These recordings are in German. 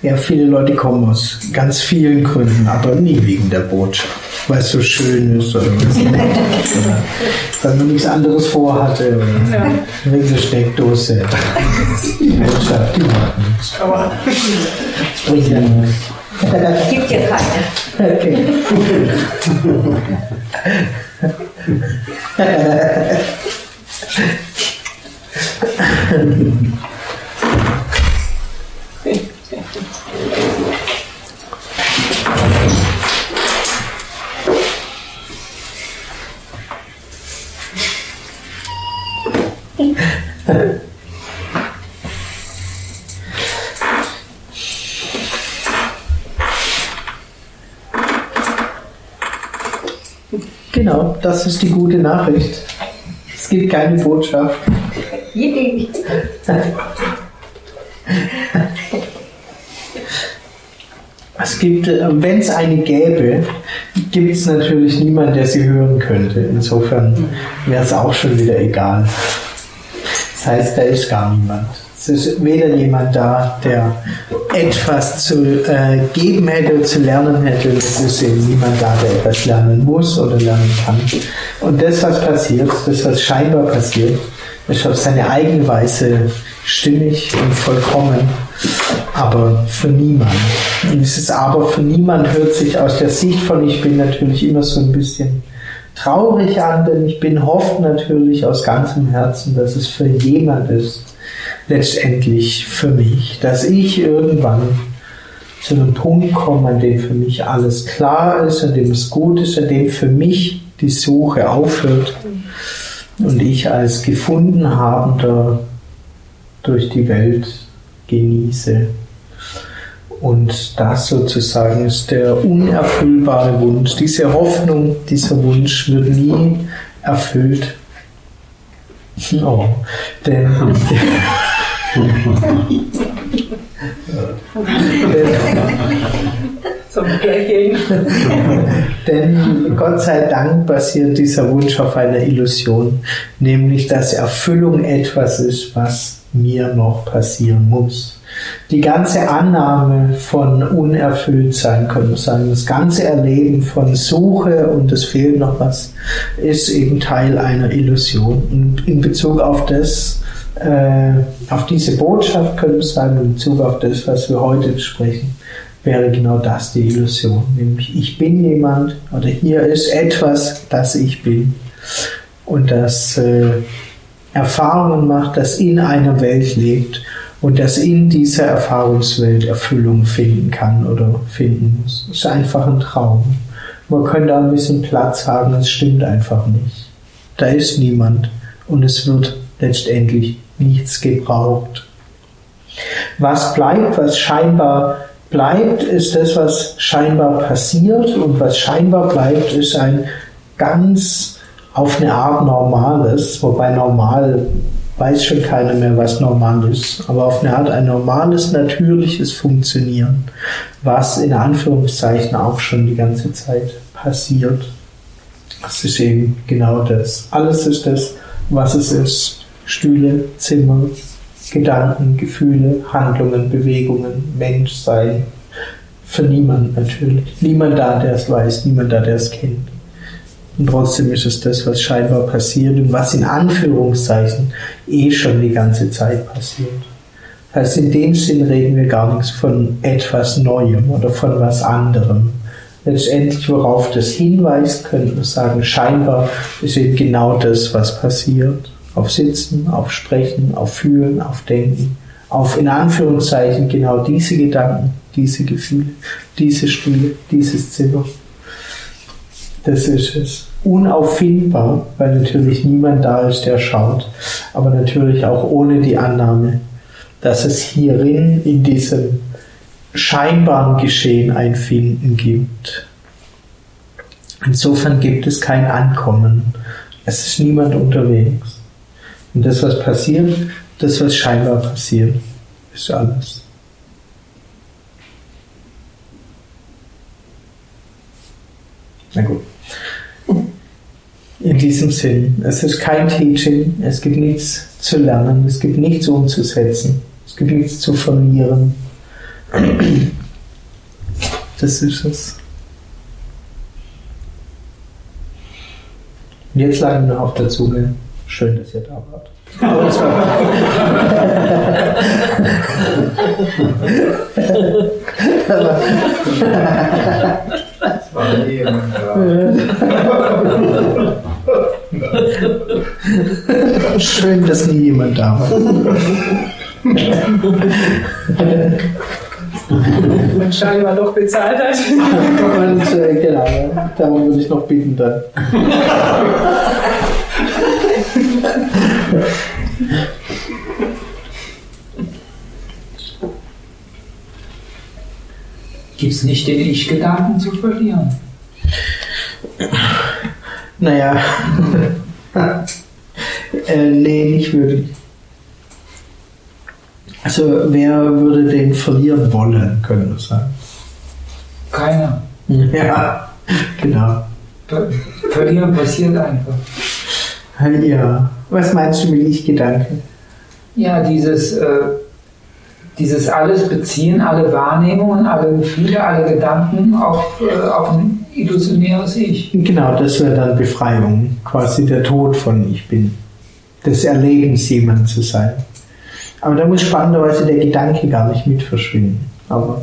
Ja, viele Leute kommen aus ganz vielen Gründen, aber nie wegen der Botschaft. Weil es so schön ist oder weil es nett ist oder weil man nichts anderes vorhatte oder wegen der Steckdose. Die Botschaft, die macht nichts. Aber das bringt ja nichts. gibt ja keine. Okay. Genau, das ist die gute Nachricht. Es gibt keine Botschaft. Es gibt, wenn es eine gäbe, gibt es natürlich niemanden, der sie hören könnte. Insofern wäre es auch schon wieder egal. Das heißt, da ist gar niemand. Es ist weder jemand da, der etwas zu geben hätte und zu lernen hätte. Es ist eben niemand da, der etwas lernen muss oder lernen kann. Und das, was passiert, das, was scheinbar passiert, ist auf seine eigene Weise stimmig und vollkommen, aber für niemand. Und dieses Aber für niemand hört sich aus der Sicht von ich bin natürlich immer so ein bisschen traurig an, denn ich bin hofft natürlich aus ganzem Herzen, dass es für jemand ist, letztendlich für mich, dass ich irgendwann zu einem Punkt komme, an dem für mich alles klar ist, an dem es gut ist, an dem für mich die Suche aufhört und ich als gefunden Habender durch die Welt genieße. Und das sozusagen ist der unerfüllbare Wunsch. Diese Hoffnung, dieser Wunsch wird nie erfüllt. Oh, denn Gott sei Dank basiert dieser Wunsch auf einer Illusion, nämlich dass Erfüllung etwas ist, was mir noch passieren muss. Die ganze Annahme von Unerfülltsein, können wir sagen, das ganze Erleben von Suche und es fehlt noch was, ist eben Teil einer Illusion. Und in Bezug auf das, auf diese Botschaft, können wir sagen, in Bezug auf das, was wir heute besprechen, wäre genau das die Illusion. Nämlich, ich bin jemand oder hier ist etwas, das ich bin. Und das Erfahrungen macht, das in einer Welt lebt und das in dieser Erfahrungswelt Erfüllung finden kann oder finden muss. Es ist einfach ein Traum. Man könnte auch ein bisschen Platz sagen, es stimmt einfach nicht. Da ist niemand und es wird letztendlich nichts gebraucht. Was bleibt, was scheinbar bleibt, ist das, was scheinbar passiert, und was scheinbar bleibt, ist ein ganz auf eine Art Normales, wobei normal weiß schon keiner mehr, was normal ist, aber auf eine Art ein normales, natürliches Funktionieren, was in Anführungszeichen auch schon die ganze Zeit passiert. Das ist eben genau das. Alles ist das, was es ist. Stühle, Zimmer, Gedanken, Gefühle, Handlungen, Bewegungen, Menschsein. Für niemand natürlich. Niemand da, der es weiß, niemand da, der es kennt. Und trotzdem ist es das, was scheinbar passiert und was in Anführungszeichen schon die ganze Zeit passiert. Das heißt, in dem Sinn reden wir gar nichts von etwas Neuem oder von was anderem. Letztendlich, worauf das hinweist, könnte man sagen, scheinbar ist eben genau das, was passiert. Auf Sitzen, auf Sprechen, auf Fühlen, auf Denken, auf in Anführungszeichen genau diese Gedanken, diese Gefühle, diese Stühle, dieses Zimmer. Das ist es. Unauffindbar, weil natürlich niemand da ist, der schaut, aber natürlich auch ohne die Annahme, dass es hierin in diesem scheinbaren Geschehen ein Finden gibt. Insofern gibt es kein Ankommen. Es ist niemand unterwegs. Und das, was passiert, das, was scheinbar passiert, ist alles. Na gut. In diesem Sinn, es ist kein Teaching, es gibt nichts zu lernen, es gibt nichts umzusetzen, es gibt nichts zu verlieren. Das ist es. Und jetzt lagen wir auf der Zunge. Schön, dass ihr da wart. Aber es war das war nie jemand da. Schön, dass nie jemand da war. Und scheinbar doch bezahlt hat. Und genau, darum würde ich noch bitten dann. Gibt es nicht den Ich-Gedanken zu verlieren? Naja, nee, nicht wirklich. Also, wer würde den verlieren wollen, können wir sagen. Keiner. Ja, genau. Verlieren passiert einfach. Ja, was meinst du mit Ich-Gedanken? Ja, dieses alles beziehen, alle Wahrnehmungen, alle Gefühle, alle Gedanken auf ein illusionäres Ich. Genau, das wäre dann Befreiung, quasi der Tod von Ich Bin. Des Erlebens, jemand zu sein. Aber da muss spannenderweise der Gedanke gar nicht mit verschwinden. Aber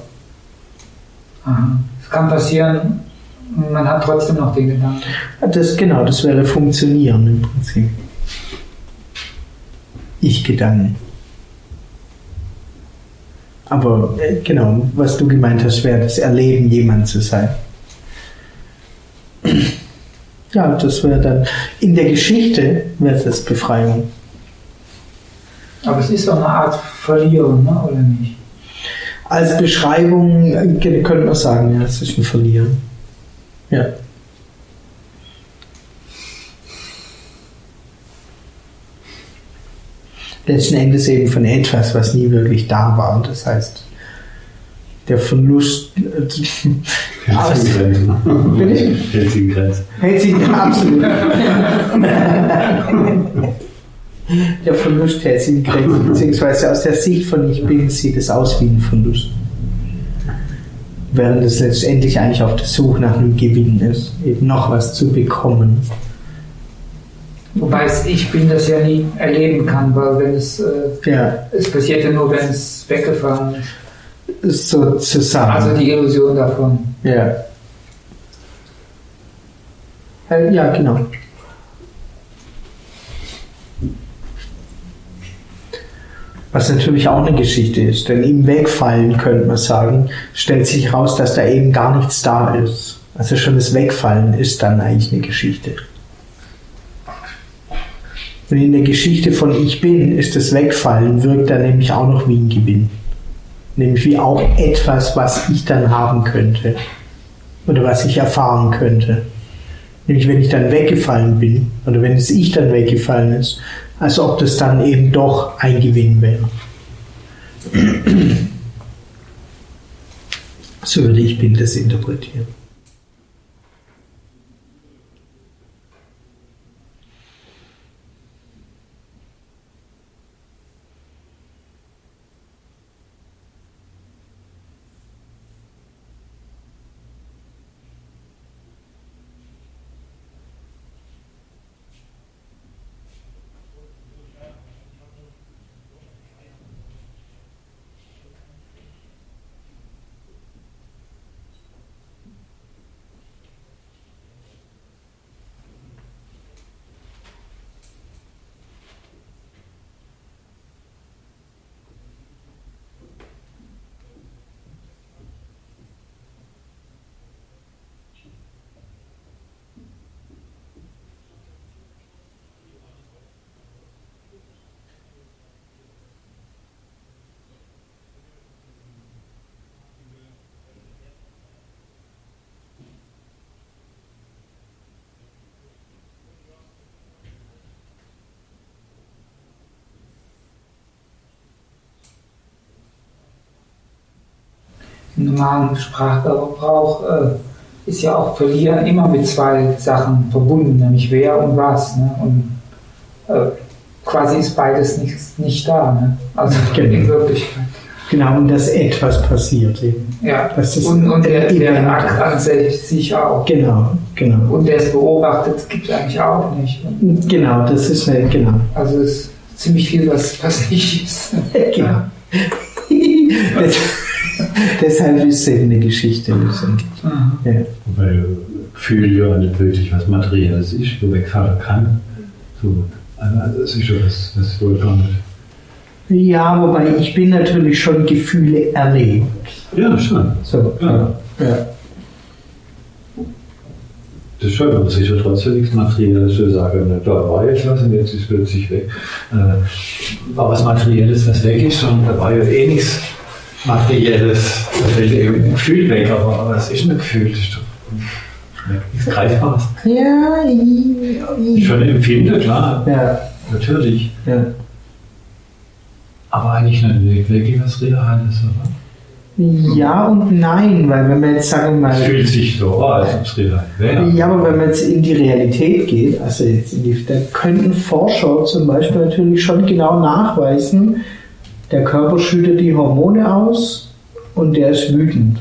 es kann passieren, man hat trotzdem noch den Gedanken. das wäre Funktionieren im Prinzip. Ich-Gedanken. Aber genau, was du gemeint hast, wäre das Erleben, jemand zu sein. Ja, das wäre dann, in der Geschichte wäre das Befreiung. Aber es ist so eine Art Verlieren, ne? Oder nicht? Als Beschreibung könnte man sagen, ja, es ist ein Verlieren. Ja. Letzten Endes eben von etwas, was nie wirklich da war. Und das heißt, der Verlust. Hält sich in Grenzen. Hält sich absolut. Der Verlust hält sich in Grenzen, beziehungsweise aus der Sicht von Ich Bin sieht es aus wie ein Verlust. Während es letztendlich eigentlich auf der Suche nach einem Gewinn ist, eben noch was zu bekommen. Wobei Ich Bin das ja nie erleben kann, weil wenn es passiert ja nur, wenn es weggefallen ist. Sozusagen. Also die Illusion davon. Ja. Ja, genau. Was natürlich auch eine Geschichte ist, denn im Wegfallen, könnte man sagen, stellt sich raus, dass da eben gar nichts da ist. Also schon das Wegfallen ist dann eigentlich eine Geschichte. Und in der Geschichte von Ich Bin ist das Wegfallen, wirkt dann nämlich auch noch wie ein Gewinn. Nämlich wie auch etwas, was ich dann haben könnte. Oder was ich erfahren könnte. Nämlich wenn ich dann weggefallen bin, oder wenn das Ich dann weggefallen ist, als ob das dann eben doch ein Gewinn wäre. So würde Ich Bin das interpretieren. Im normalen Sprachgebrauch ist ja auch Verlieren immer mit zwei Sachen verbunden, nämlich wer und was. Ne? Und quasi ist beides nicht da. Ne? Also in Wirklichkeit. Genau, und dass etwas passiert eben. Ja, Das ist und der Event. Akt an sich auch. Genau. Und der es beobachtet, gibt es eigentlich auch nicht. Genau, das ist genau. Also es ist ziemlich viel, was nicht ist. Genau. Deshalb ist es eben eine Geschichte letztendlich. Ja. Weil Gefühl ja nicht wirklich was Materielles ist, so wegfahren kann. So, also das ist ja was wohl gar nicht. Ja, wobei ich bin natürlich schon Gefühle erlebt. Ja, schon. So, Ja. ja. Das ist schon, aber es ist ja trotzdem nichts Materielles zu sagen, da war jetzt was und jetzt ist plötzlich weg. War was Materielles, was weg ist und da war ja eh nichts Materielles. Da fällt eben ein Gefühl weg, aber es ist ein Gefühl, das ist doch nichts Greifbares. Ja, Schon Empfinden, klar, ja, natürlich. ja. Aber eigentlich nicht wirklich was Reales, oder? Ja und nein, weil wenn man jetzt sagen wir Es mal, fühlt sich so an, als ob es real wäre. ja, aber wenn man jetzt in die Realität geht, also jetzt dann könnten Forscher zum Beispiel natürlich schon genau nachweisen, der Körper schüttet die Hormone aus und der ist wütend.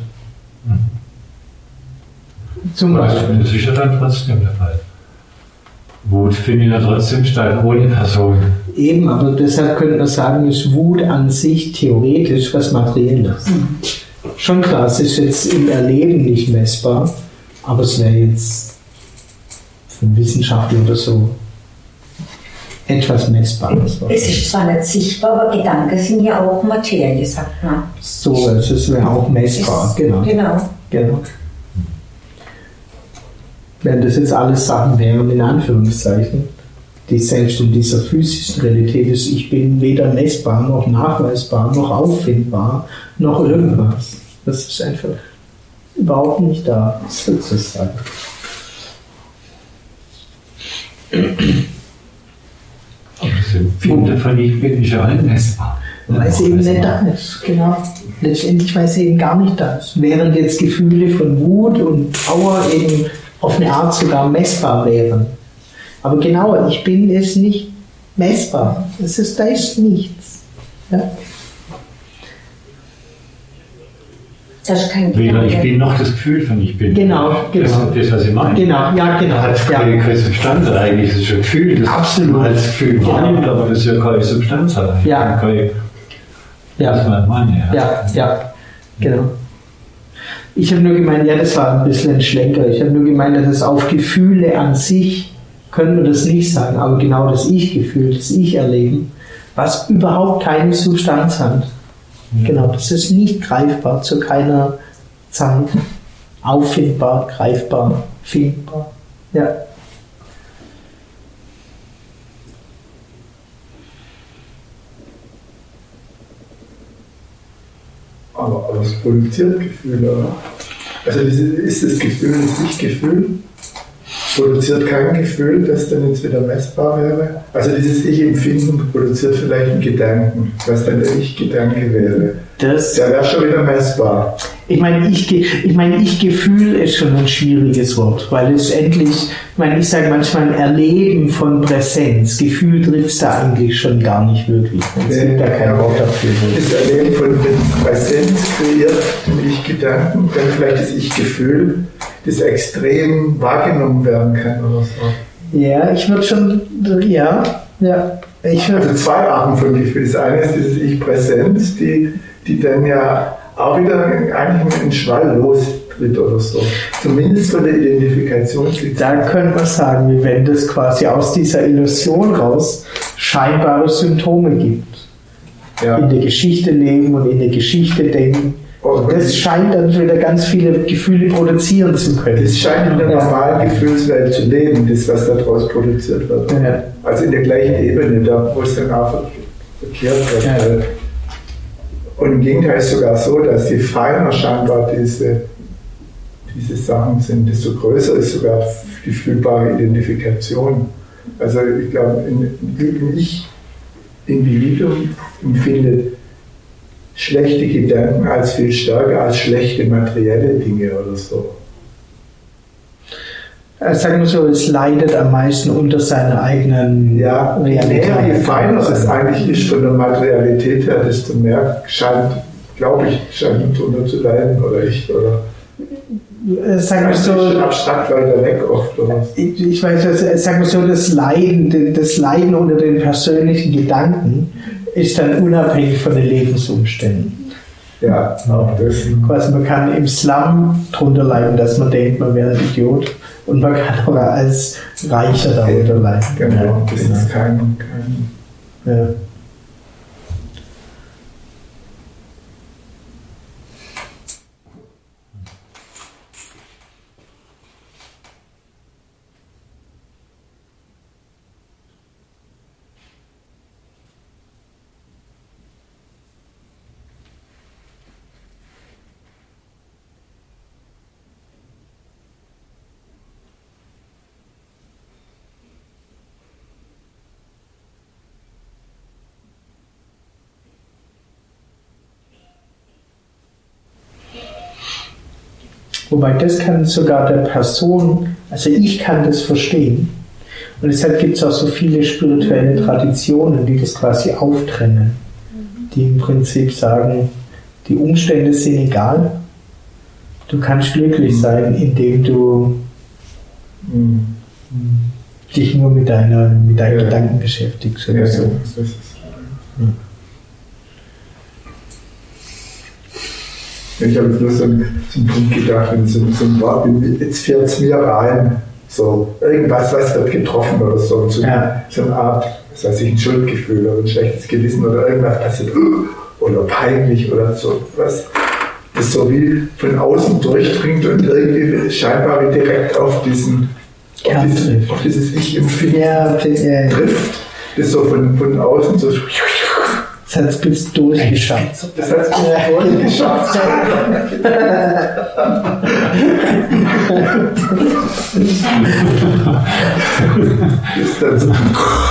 Zum Beispiel. Das ist ja dann trotzdem der Fall. Wut findet ja trotzdem statt, ohne Person. Eben, aber deshalb könnte man sagen, ist Wut an sich theoretisch was Materielles. Schon klar, es ist jetzt im Erleben nicht messbar, aber es wäre jetzt für einen Wissenschaftler oder so etwas Messbares. Es ist zwar nicht sichtbar, aber Gedanken sind ja auch Materie, sagt man. So, also es wäre auch messbar, genau. Genau. Wenn das jetzt alles Sachen wären, in Anführungszeichen, die selbst in dieser physischen Realität ist, ich bin weder messbar, noch nachweisbar, noch auffindbar, noch irgendwas. Das ist einfach überhaupt nicht da, sozusagen. Aber das Empfinden von ich bin ja nicht messbar. Weil es eben nicht da ist, genau. Letztendlich, weil es eben gar nicht da ist. Während jetzt Gefühle von Wut und Trauer eben auf eine Art sogar messbar wären. Aber genauer, ich bin es nicht messbar. Da ist nichts. Ja? Das ist kein Weder ich Gedanke. bin noch das Gefühl von ich bin. Genau. Das ist, was ich meine. Genau, ja, genau. Das hat keine Substanz eigentlich, das ist ein Gefühl, das Absolut. man als Gefühl wahrnimmt, aber das ist ja keine Substanz hat. Ja. Das war meine, Ja, genau. Ich habe nur gemeint, ja, das war ein bisschen ein Schlenker. Ich habe nur gemeint, dass es auf Gefühle an sich, können wir das nicht sagen, aber genau das Ich-Gefühl, das Ich-Erleben, was überhaupt keine Substanz hat. Genau, das ist nicht greifbar zu keiner Zeit. Auffindbar, greifbar, findbar. Ja. Aber es produziert Gefühle, oder? Also ist das Gefühl, das Ich-Gefühl, produziert kein Gefühl, das dann jetzt wieder messbar wäre? Also dieses Ich-Empfinden produziert vielleicht einen Gedanken, was dann der Ich-Gedanke wäre. Der wäre schon wieder messbar. Ich meine, Ich-Gefühl ist schon ein schwieriges Wort, weil letztendlich, ich sage manchmal ein Erleben von Präsenz. Gefühl trifft es da eigentlich schon gar nicht wirklich. Es gibt da kein Wort dafür. Das Erleben von Präsenz kreiert den Ich-Gedanken, dann vielleicht das Ich-Gefühl, das extrem wahrgenommen werden kann oder so. Ja, ich würde schon, ja. Also zwei Arten von Gefühl. Das eine ist dieses Ich-Präsenz, die dann ja auch wieder eigentlich einen Schwall lostritt oder so. Zumindest von der Identifikationslizenz. Da könnte man sagen, wie wenn das quasi aus dieser Illusion raus scheinbare Symptome gibt. Ja. In der Geschichte leben und in der Geschichte denken. Und das scheint dann wieder ganz viele Gefühle produzieren zu können. Das scheint in der normalen Gefühlswelt zu leben, das, was daraus produziert wird. Ja. Also in der gleichen Ebene, da wo es dann auch verkehrt wird. Ja. Und im Gegenteil ist es sogar so, dass je feiner scheinbar diese Sachen sind, desto größer ist sogar die fühlbare Identifikation. Also ich glaube, ein Ich-Individuum empfindet schlechte Gedanken als viel stärker als schlechte materielle Dinge oder so. Sagen wir so, es leidet am meisten unter seiner eigenen Ja, je Realität. feiner es eigentlich ist von der Materialität her, desto mehr scheint glaube ich, scheint drunter zu leiden oder ich, oder? Sag mal so, abstrakt weiter weg oft. Oder? Ich weiß, sag mal so, das Leiden unter den persönlichen Gedanken ist dann unabhängig von den Lebensumständen. Ja, auch das. Quasi man kann im Slum drunter leiden, dass man denkt, man wäre ein Idiot, und man kann auch als Reicher darunter leiden. Genau, das ist kein ja. Wobei das kann sogar der Person, also ich kann das verstehen. Und deshalb gibt es auch so viele spirituelle Traditionen, die das quasi auftrennen. Die im Prinzip sagen, die Umstände sind egal. Du kannst glücklich sein, indem du dich nur mit deinen Gedanken beschäftigst. Oder so. Das ist, Ich habe nur so einen Punkt gedacht, so ein Wort, jetzt fährt es mir rein, so irgendwas, was wird getroffen oder so, so eine Art, was weiß ich, ein Schuldgefühl oder ein schlechtes Gewissen oder irgendwas passiert, oder peinlich oder so was, das so wie von außen durchdringt und irgendwie scheinbar wie direkt auf dieses Ich-Empfinden trifft, das so von außen so. Das hat es bis durchgeschafft. Das hat es bis durchgeschafft. Ist dann so.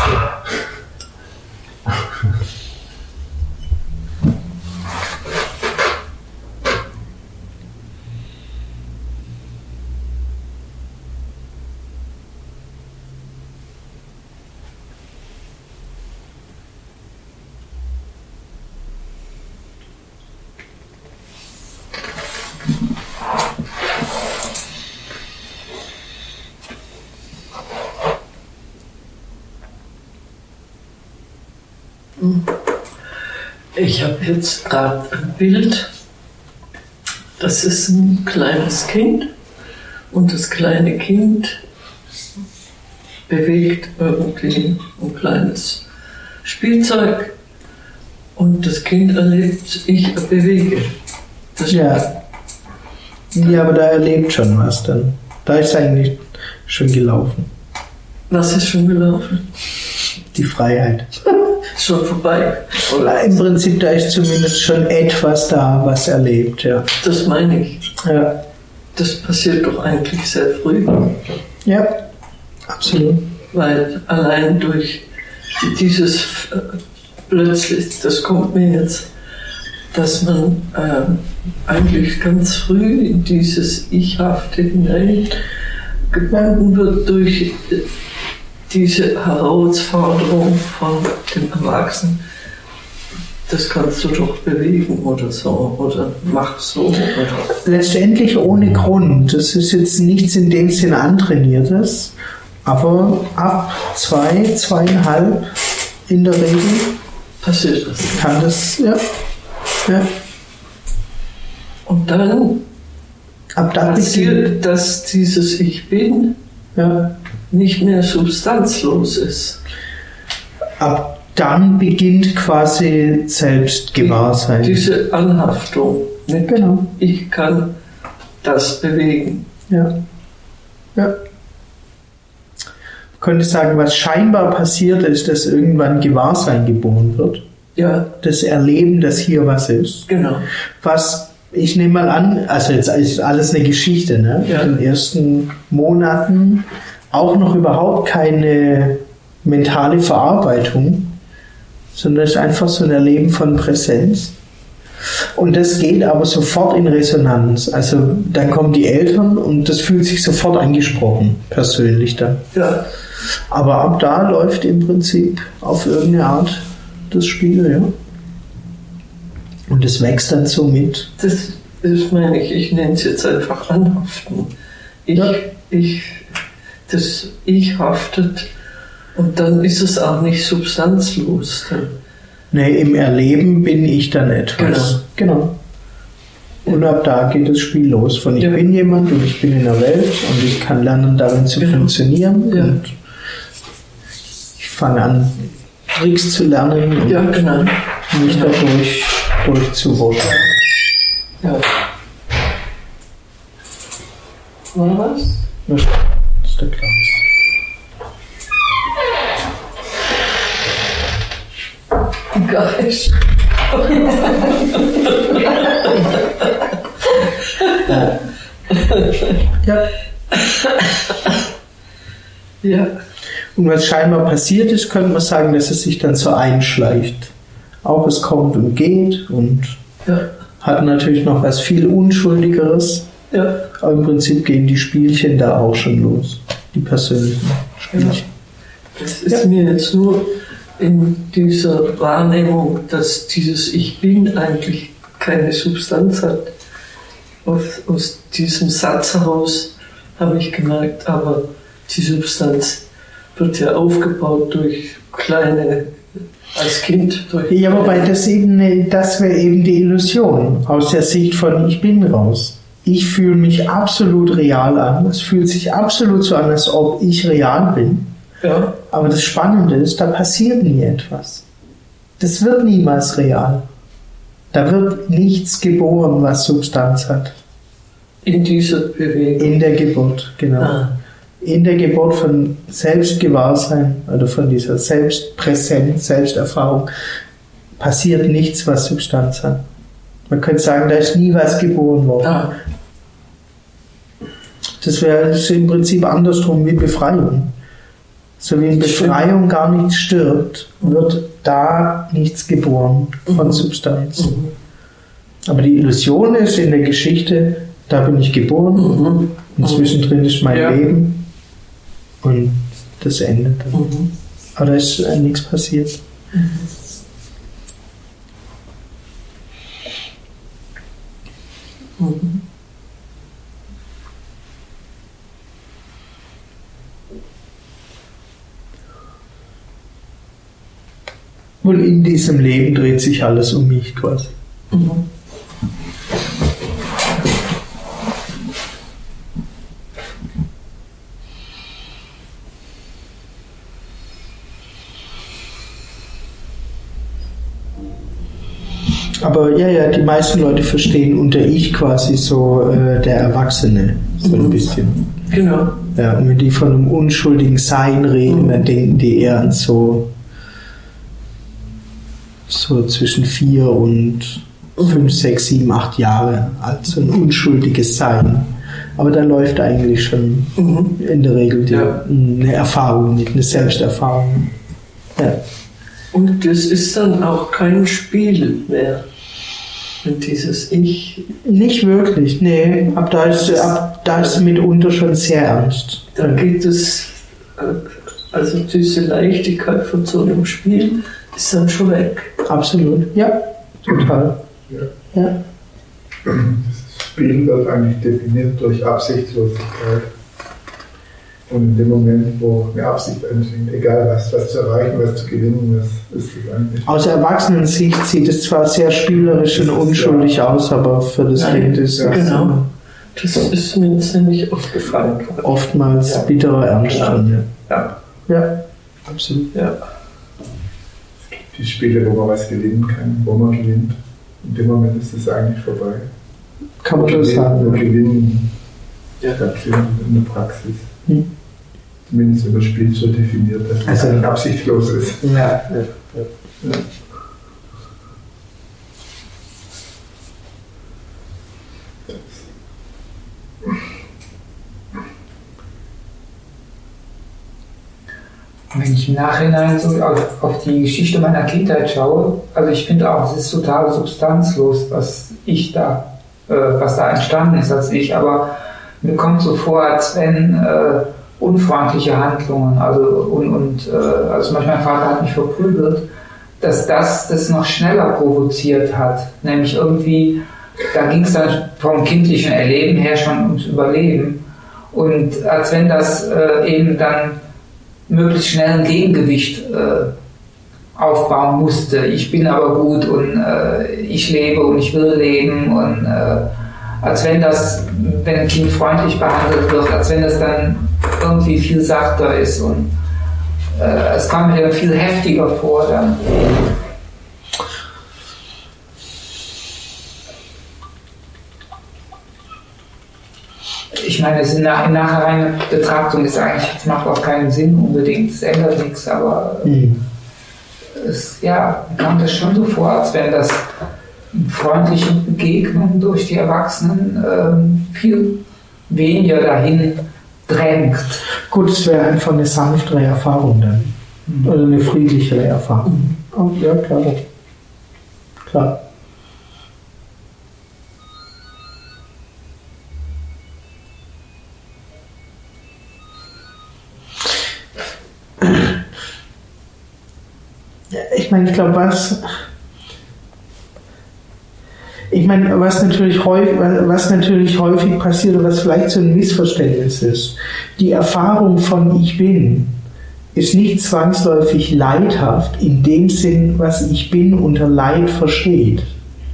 Ich habe jetzt gerade ein Bild, das ist ein kleines Kind und das kleine Kind bewegt irgendwie ein kleines Spielzeug und das Kind erlebt, ich bewege. Ja, aber da erlebt schon was dann. Da ist eigentlich schon gelaufen. Was ist schon gelaufen? Die Freiheit. Schon vorbei. Oder im Prinzip, da ist zumindest schon etwas da, was erlebt, ja. Das meine ich. Ja. Das passiert doch eigentlich sehr früh. Ja, absolut. Weil allein durch dieses plötzlich, das kommt mir jetzt, dass man eigentlich ganz früh in dieses Ich-Hafte hineingebunden wird durch diese Herausforderung von dem Erwachsenen. Das kannst du doch bewegen oder so, oder mach so. Oder. Letztendlich ohne Grund. Das ist jetzt nichts in dem Sinne Antrainiertes, aber ab 2,5 in der Regel passiert das. Kann das, ja. Und dann passiert, dass dieses Ich Bin nicht mehr substanzlos ist. Ab dann beginnt quasi Selbstgewahrsein. Diese Anhaftung. Genau. Ich kann das bewegen. Ja. Man könnte sagen, was scheinbar passiert ist, dass irgendwann Gewahrsein geboren wird. Ja. Das Erleben, dass hier was ist. Genau. Was, ich nehme mal an, also jetzt ist alles eine Geschichte, ne? Ja. In den ersten Monaten auch noch überhaupt keine mentale Verarbeitung, sondern es ist einfach so ein Erleben von Präsenz. Und das geht aber sofort in Resonanz. Also dann kommen die Eltern und das fühlt sich sofort angesprochen, persönlich dann. Ja. Aber ab da läuft im Prinzip auf irgendeine Art das Spiel, ja. Und es wächst dann so mit. Das meine ich nenne es jetzt einfach Anhaften. Das Ich haftet und dann ist es auch nicht substanzlos. Nee, im Erleben bin ich dann etwas. Genau. Und ab da geht das Spiel los. Von ich bin jemand und ich bin in der Welt und ich kann lernen, darin zu funktionieren. Ja. Und ich fange an, Tricks zu lernen und mich dadurch durchzuwurzeln. Ja. War was? Das ist der Klaus. Geist. Ja. Ja. Und was scheinbar passiert ist, könnte man sagen, dass es sich dann so einschleicht. Auch es kommt und geht und hat natürlich noch was viel Unschuldigeres. Ja. Aber im Prinzip gehen die Spielchen da auch schon los. Die persönlichen Spielchen. Ja. Das ist mir jetzt nur in dieser Wahrnehmung, dass dieses Ich Bin eigentlich keine Substanz hat. Aus diesem Satz heraus habe ich gemerkt, aber die Substanz wird ja aufgebaut durch kleine, als Kind. Ja, wobei das wäre eben die Illusion aus der Sicht von Ich Bin raus. Ich fühle mich absolut real an. Es fühlt sich absolut so an, als ob ich real bin. Ja. Aber das Spannende ist, da passiert nie etwas. Das wird niemals real. Da wird nichts geboren, was Substanz hat. In dieser Bewegung. In der Geburt, genau. Ah. In der Geburt von Selbstgewahrsein oder von dieser Selbstpräsenz, Selbsterfahrung passiert nichts, was Substanz hat. Man könnte sagen, da ist nie was geboren worden. Ah. Das wäre im Prinzip andersrum wie Befreiung. So wie in Befreiung gar nichts stirbt, wird da nichts geboren von Substanz. Aber die Illusion ist in der Geschichte, da bin ich geboren und zwischendrin ist mein Leben und das endet dann. Aber da ist nichts passiert. Und in diesem Leben dreht sich alles um mich quasi. Aber die meisten Leute verstehen unter Ich quasi so der Erwachsene, so ein bisschen. Genau. Ja, und wenn die von einem unschuldigen Sein reden, dann denken die eher an so zwischen 4 und 5, 6, 7, 8 Jahre alt, so ein unschuldiges Sein. Aber da läuft eigentlich schon in der Regel eine Erfahrung mit, eine Selbsterfahrung. Ja. Und das ist dann auch kein Spiel mehr. Und dieses Ich. Nicht wirklich, nee. Ab da ist mitunter schon sehr ernst. Da geht es, also diese Leichtigkeit von so einem Spiel ist dann schon weg. Absolut, ja, total. Ja. Das Spiel wird eigentlich definiert durch Absichtslosigkeit. Und in dem Moment, wo eine Absicht anfängt, egal was zu erreichen, was zu gewinnen, was ist das eigentlich? Aus Erwachsenensicht sieht es zwar sehr spielerisch und unschuldig aus, aber für das Kind ist es genau. Das ist mir jetzt nämlich aufgefallen. Oftmals bitterer Ernst schon. Ja, absolut. Ja. Es gibt die Spiele, wo man was gewinnen kann, wo man gewinnt. In dem Moment ist es eigentlich vorbei. Kann man schon sagen. Nur Gewinnen stattfindet in der Praxis. Zumindest wenn das Spiel so definiert, dass es absichtslos ist. Ja. Wenn ich im Nachhinein so auf die Geschichte meiner Kindheit schaue, also ich finde auch, es ist total substanzlos, was da entstanden ist als ich, aber mir kommt so vor, als wenn unfreundliche Handlungen, also zum Beispiel mein Vater hat mich verprügelt, dass das noch schneller provoziert hat. Nämlich irgendwie, da ging es dann vom kindlichen Erleben her schon ums Überleben. Und als wenn das eben dann möglichst schnell ein Gegengewicht aufbauen musste. Ich bin aber gut und ich lebe und ich will leben. Und als wenn ein Kind freundlich behandelt wird, als wenn es dann irgendwie viel sachter ist. Und es kam mir dann viel heftiger vor dann. Ich meine, in nachher Betrachtung ist eigentlich, es macht auch keinen Sinn unbedingt, es ändert nichts, aber mir kam das schon so vor, als wenn das freundliche Begegnungen durch die Erwachsenen viel weniger dahin drängt. Gut, es wäre einfach eine sanftere Erfahrung dann. Oder eine friedlichere Erfahrung. Oh, ja, klar. Klar. Ich meine, ich glaube, was natürlich häufig passiert und was vielleicht so ein Missverständnis ist, die Erfahrung von Ich Bin ist nicht zwangsläufig leidhaft in dem Sinn, was Ich Bin unter Leid versteht.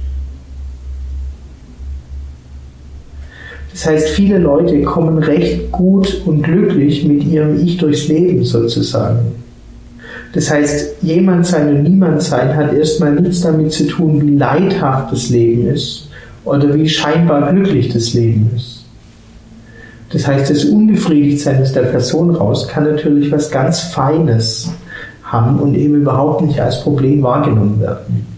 Das heißt, viele Leute kommen recht gut und glücklich mit ihrem Ich durchs Leben sozusagen. Das heißt, jemand sein und niemand sein hat erstmal nichts damit zu tun, wie leidhaft das Leben ist oder wie scheinbar glücklich das Leben ist. Das heißt, das Unbefriedigtsein aus der Person raus kann natürlich was ganz Feines haben und eben überhaupt nicht als Problem wahrgenommen werden.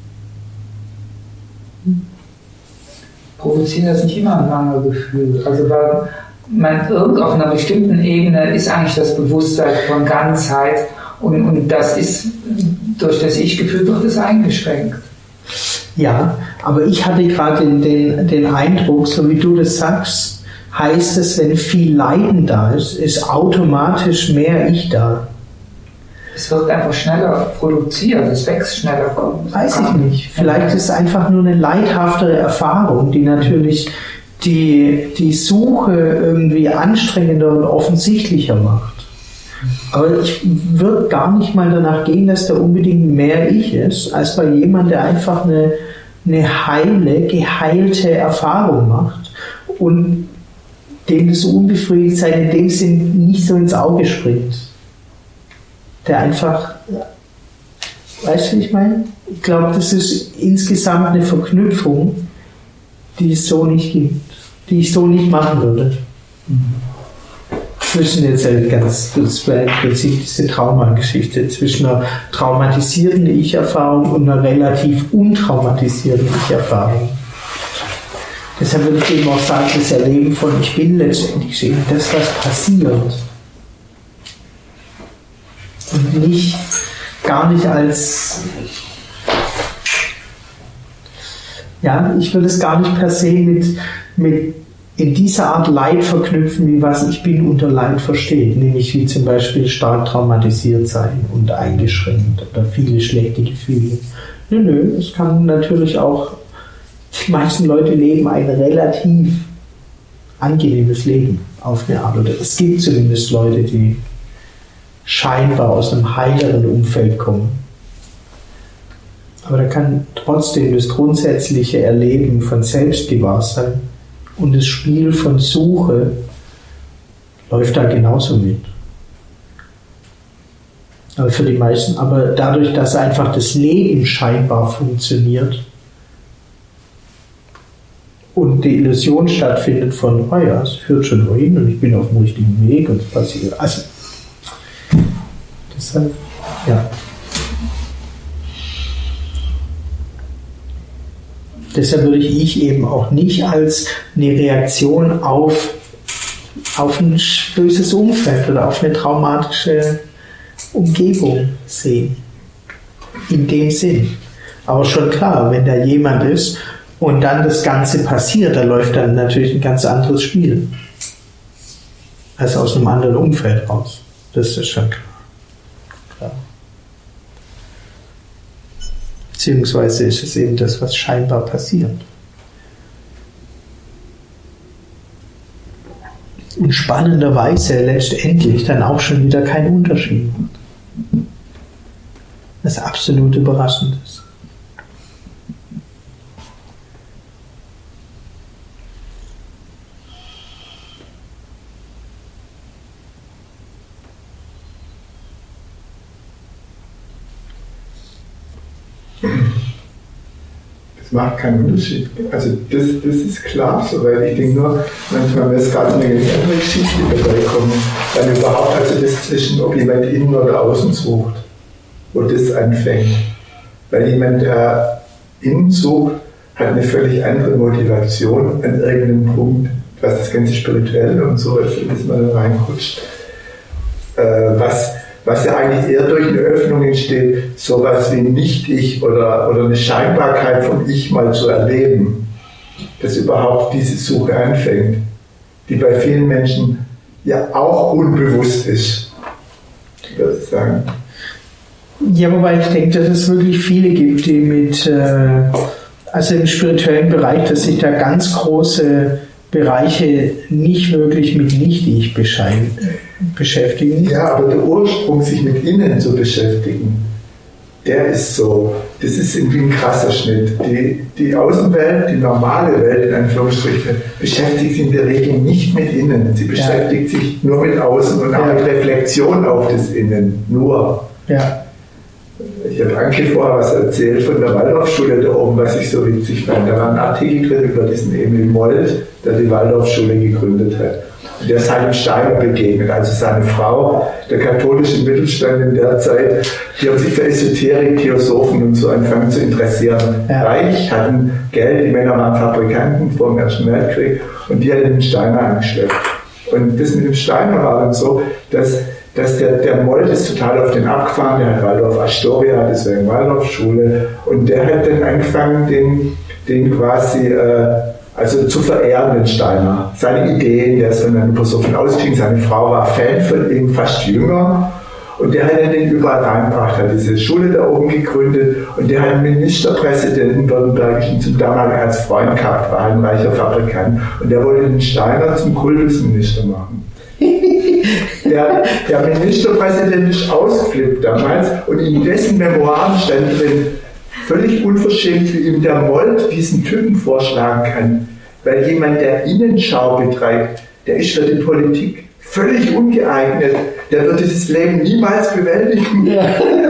Provoziert das nicht immer ein Mangelgefühl? Also weil auf einer bestimmten Ebene ist eigentlich das Bewusstsein von Ganzheit und das ist, durch das Ich-Gefühl wird es eingeschränkt. Ja, aber ich hatte gerade den Eindruck, so wie du das sagst, heißt es, wenn viel Leiden da ist automatisch mehr Ich da. Es wird einfach schneller produziert, es wächst schneller. Weiß ich nicht. Vielleicht ist es einfach nur eine leidhaftere Erfahrung, die natürlich die Suche irgendwie anstrengender und offensichtlicher macht. Aber ich würde gar nicht mal danach gehen, dass da unbedingt mehr Ich ist, als bei jemandem, der einfach eine heile, geheilte Erfahrung macht und dem das Unbefriedigtsein in dem Sinn nicht so ins Auge springt. Der einfach, weißt du, wie ich meine? Ich glaube, das ist insgesamt eine Verknüpfung, die es so nicht gibt, die ich so nicht machen würde. Zwischen jetzt das wäre im Prinzip diese Traumageschichte, zwischen einer traumatisierten Ich-Erfahrung und einer relativ untraumatisierten Ich-Erfahrung. Deshalb würde ich eben auch sagen, das Erleben von Ich Bin letztendlich ist eben das, was passiert. Und gar nicht als, ich würde es gar nicht per se mit in dieser Art Leid verknüpfen, wie was Ich Bin unter Leid versteht, nämlich wie zum Beispiel stark traumatisiert sein und eingeschränkt oder viele schlechte Gefühle. Nö, es kann natürlich auch, die meisten Leute leben ein relativ angenehmes Leben auf eine Art, oder es gibt zumindest Leute, die scheinbar aus einem heileren Umfeld kommen. Aber da kann trotzdem das grundsätzliche Erleben von Selbstgewahrsein und das Spiel von Suche läuft da genauso mit. Aber für die meisten, aber dadurch, dass einfach das Leben scheinbar funktioniert und die Illusion stattfindet von, es führt schon wohin und ich bin auf dem richtigen Weg und es passiert. Also, deshalb, Deshalb würde ich eben auch nicht als eine Reaktion auf ein böses Umfeld oder auf eine traumatische Umgebung sehen. In dem Sinn. Aber schon klar, wenn da jemand ist und dann das Ganze passiert, da läuft dann natürlich ein ganz anderes Spiel. Als aus einem anderen Umfeld raus. Das ist schon klar. Beziehungsweise ist es eben das, was scheinbar passiert. Und spannenderweise letztendlich dann auch schon wieder kein Unterschied. Was absolut überraschend ist. Das macht keinen Unterschied. Also das ist klar, soweit ich denke nur, manchmal wäre es gerade eine ganz andere Geschichte dabei kommen, dann überhaupt also das zwischen, ob jemand innen oder außen sucht, wo das anfängt. Weil jemand, der innen sucht, hat eine völlig andere Motivation an irgendeinem Punkt, was das ganze Spirituelle und so ist, dass man da reinrutscht. Was ja eigentlich eher durch eine Öffnung entsteht, sowas wie Nicht-Ich oder eine Scheinbarkeit vom Ich mal zu erleben, dass überhaupt diese Suche anfängt, die bei vielen Menschen ja auch unbewusst ist, würde ich sagen. Ja, wobei ich denke, dass es wirklich viele gibt, die also im spirituellen Bereich, dass sich da ganz große Bereiche nicht wirklich mit Nicht-Ich beschäftigen. Ja, aber der Ursprung, sich mit innen zu beschäftigen, der ist so, das ist irgendwie ein krasser Schnitt. Die Außenwelt, die normale Welt in Anführungsstrichen, beschäftigt sich in der Regel nicht mit innen. Sie beschäftigt sich nur mit außen und auch mit Reflexion auf das Innen. Nur. Ja. Ich habe Anke vorher was erzählt von der Waldorfschule da oben, was ich so witzig fand. Da war ein Artikel drin über diesen Emil Molt, der die Waldorfschule gegründet hat. Und der ist seinem Steiner begegnet, also seine Frau, der katholische Mittelstand in der Zeit, die haben sich für Esoterik, Theosophen und so angefangen zu interessieren. Ja. Reich, hatten Geld, die Männer waren Fabrikanten vor dem Ersten Weltkrieg und die hatten den Steiner angeschleppt. Und das mit dem Steiner war dann so, dass der Molt ist total auf den abgefahren, der hat Waldorf Astoria, deswegen Waldorfschule, und der hat dann angefangen, den quasi also zu verehren, den Steiner. Seine Ideen, der ist dann über so viel ausgestiegen, seine Frau war Fan von ihm, fast jünger, und der hat dann den überall reingebracht, hat diese Schule da oben gegründet, und der hat einen Ministerpräsidenten Württembergischen zum damaligen als Freund gehabt, war ein reicher Fabrikant, und der wollte den Steiner zum Kultusminister machen. Der Ministerpräsident ist ausgeflippt damals, und in dessen Memoiren stand drin, völlig unverschämt, wie ihm der Molt diesen Typen vorschlagen kann. Weil jemand, der Innenschau betreibt, der ist für die Politik völlig ungeeignet. Der wird dieses Leben niemals bewältigen. Ja.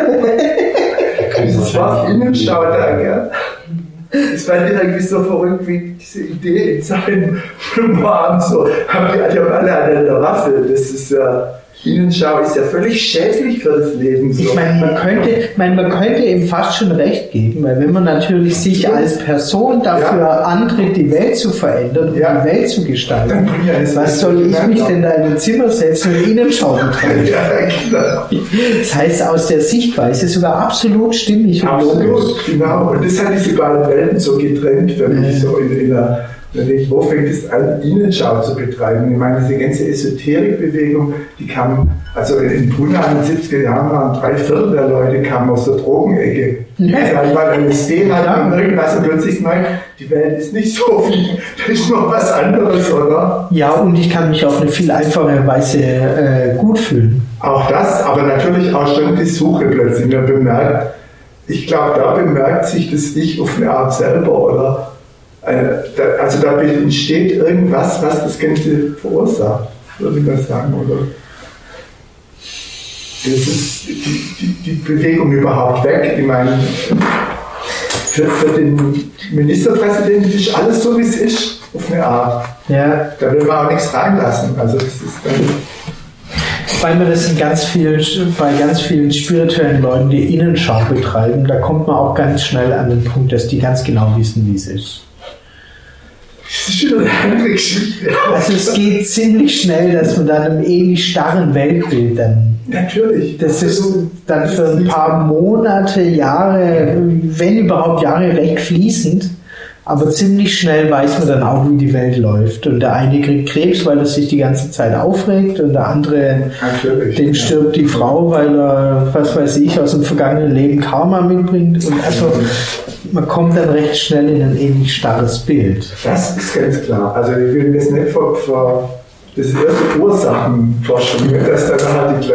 Das war Innenschau da, gell? Das fand ich irgendwie so verrückt, wie diese Idee in seinen Memoiren so. Die haben alle an der Waffe. Das ist ja. Innenschau ist ja völlig schädlich für das Leben. So. Ich meine, man könnte ihm fast schon recht geben, weil wenn man natürlich sich als Person dafür antritt, die Welt zu verändern und die Welt zu gestalten, was soll ich mich denn da in ein Zimmer setzen und Innenschau betreiben? Das heißt, aus der Sichtweise sogar absolut stimmig und logisch. Absolut, genau. Und das hat diese beiden Welten so getrennt für mich, so in der. Wo fängt es an, Innenschau zu betreiben? Ich meine, diese ganze Esoterikbewegung, die kam, also in Brunei in den 70er Jahren waren 3/4 der Leute kamen aus der Drogenecke. Also weil ein LSD hat und irgendwas und plötzlich gemerkt, die Welt ist nicht so viel, das ist noch was anderes, oder? Ja, und ich kann mich auf eine viel einfache Weise gut fühlen. Auch das, aber natürlich auch schon die Suche plötzlich. Man bemerkt, ich glaube, da bemerkt sich das Ich auf eine Art selber, oder? Also da entsteht irgendwas, was das Ganze verursacht, würde ich mal sagen, oder? Das ist die Bewegung überhaupt weg. Ich meine, für den Ministerpräsidenten ist alles so, wie es ist, auf eine Art. Ja. Da will man auch nichts reinlassen. Also das ist dann weil man das bei ganz vielen spirituellen Leuten, die Innenschau betreiben, da kommt man auch ganz schnell an den Punkt, dass die ganz genau wissen, wie es ist. Das ist schon eine andere Geschichte. Also es geht ziemlich schnell, dass man dann einem ewig starren Weltbild dann... Natürlich. Das ist dann für ein paar Monate, Jahre, wenn überhaupt Jahre, recht fließend. Aber ziemlich schnell weiß man dann auch, wie die Welt läuft. Und der eine kriegt Krebs, weil er sich die ganze Zeit aufregt, und der andere, dem stirbt die Frau, weil er, was weiß ich, aus dem vergangenen Leben Karma mitbringt. Und also man kommt dann recht schnell in ein ähnlich starres Bild. Das ist ganz klar. Also ich will das nicht das ist erste Ursachenforschung, dass dann halt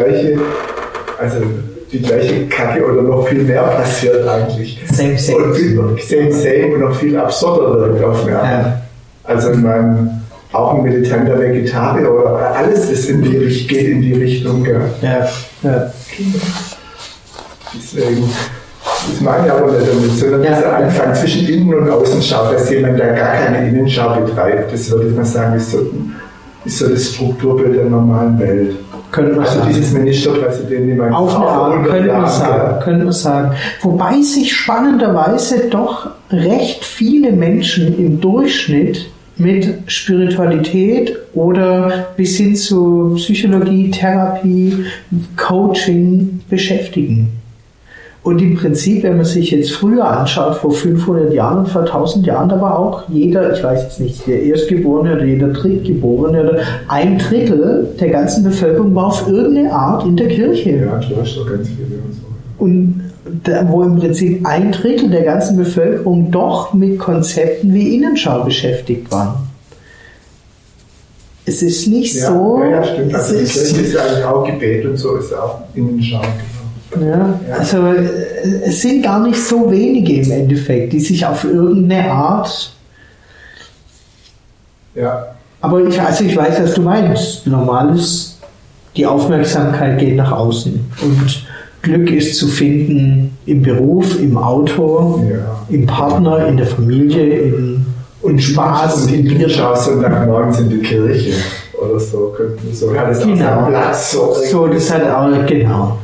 die gleiche Kacke oder noch viel mehr passiert eigentlich. Same. Und noch viel absurder wird auf eine Art. Ja. Also ich meine, auch ein militanter Vegetarier oder alles ist geht in die Richtung. Gell? Ja. Deswegen, das meine ich aber nicht damit, sondern dass er einfach zwischen Innen- und Außenschau, dass jemand da gar keine Innenschau betreibt, das würde ich mal sagen, ist so das Strukturbild der normalen Welt. Also dieses Ministerpräsident, auf eine Art, könnte man sagen. Wobei sich spannenderweise doch recht viele Menschen im Durchschnitt mit Spiritualität oder bis hin zu Psychologie, Therapie, Coaching beschäftigen. Und im Prinzip, wenn man sich jetzt früher anschaut, vor 500 Jahren, vor 1000 Jahren, da war auch jeder, ich weiß jetzt nicht, der Erstgeborene oder jeder Drittgeborene oder ein Drittel der ganzen Bevölkerung war auf irgendeine Art in der Kirche. Ja, klar, ist doch ganz viel. Und wo im Prinzip ein Drittel der ganzen Bevölkerung doch mit Konzepten wie Innenschau beschäftigt waren. Es ist nicht so... Ja, stimmt. Also die Kirche ist eigentlich auch Gebet und so, ist auch Innenschau. Ja, also es sind gar nicht so wenige im Endeffekt, die sich auf irgendeine Art... Ja. Aber ich weiß, was du meinst. Normal ist, die Aufmerksamkeit geht nach außen. Und Glück ist zu finden im Beruf, im Auto, im Partner, in der Familie, in Spaß. Und die Innenschau Sonntagmorgens in die Kirche oder so. So hat es genau. Auch Platz. So, das hat auch, genau.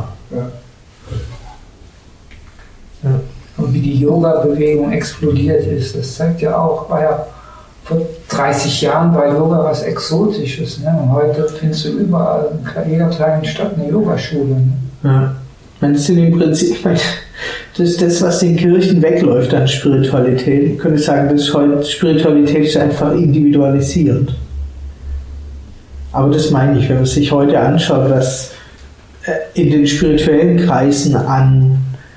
Ja. Und wie die Yoga-Bewegung explodiert ist, das zeigt ja auch, war ja vor 30 Jahren war Yoga was Exotisches. Ne? Und heute findest du überall in jeder kleinen Stadt eine Yogaschule. Ne? Ja. Das sind im Prinzip, das ist das, was den Kirchen wegläuft an Spiritualität. Ich könnte sagen, Spiritualität ist einfach individualisierend. Aber das meine ich, wenn man sich heute anschaut, was in den spirituellen Kreisen an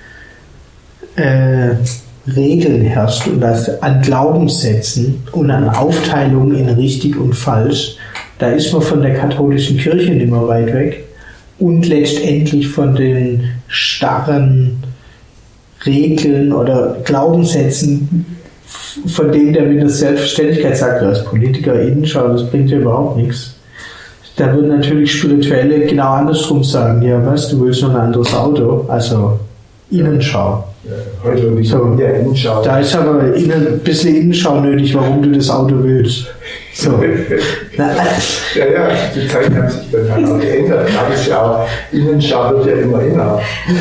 Regeln herrscht und an Glaubenssätzen und an Aufteilungen in richtig und falsch, da ist man von der katholischen Kirche nicht mehr weit weg und letztendlich von den starren Regeln oder Glaubenssätzen, von denen der mit der Selbstverständlichkeit sagt, als Politiker Innenschau, das bringt ja überhaupt nichts. Da würden natürlich Spirituelle genau andersrum sagen, ja was, du willst noch ein anderes Auto, also Innenschau. Ja, heute nicht so, Innenschau. Da ist aber ein bisschen Innenschau nötig, warum du das Auto willst. So. Ja, die Zeiten haben sich dann halt auch geändert. Da ist ja auch, Innenschau wird ja immer inner.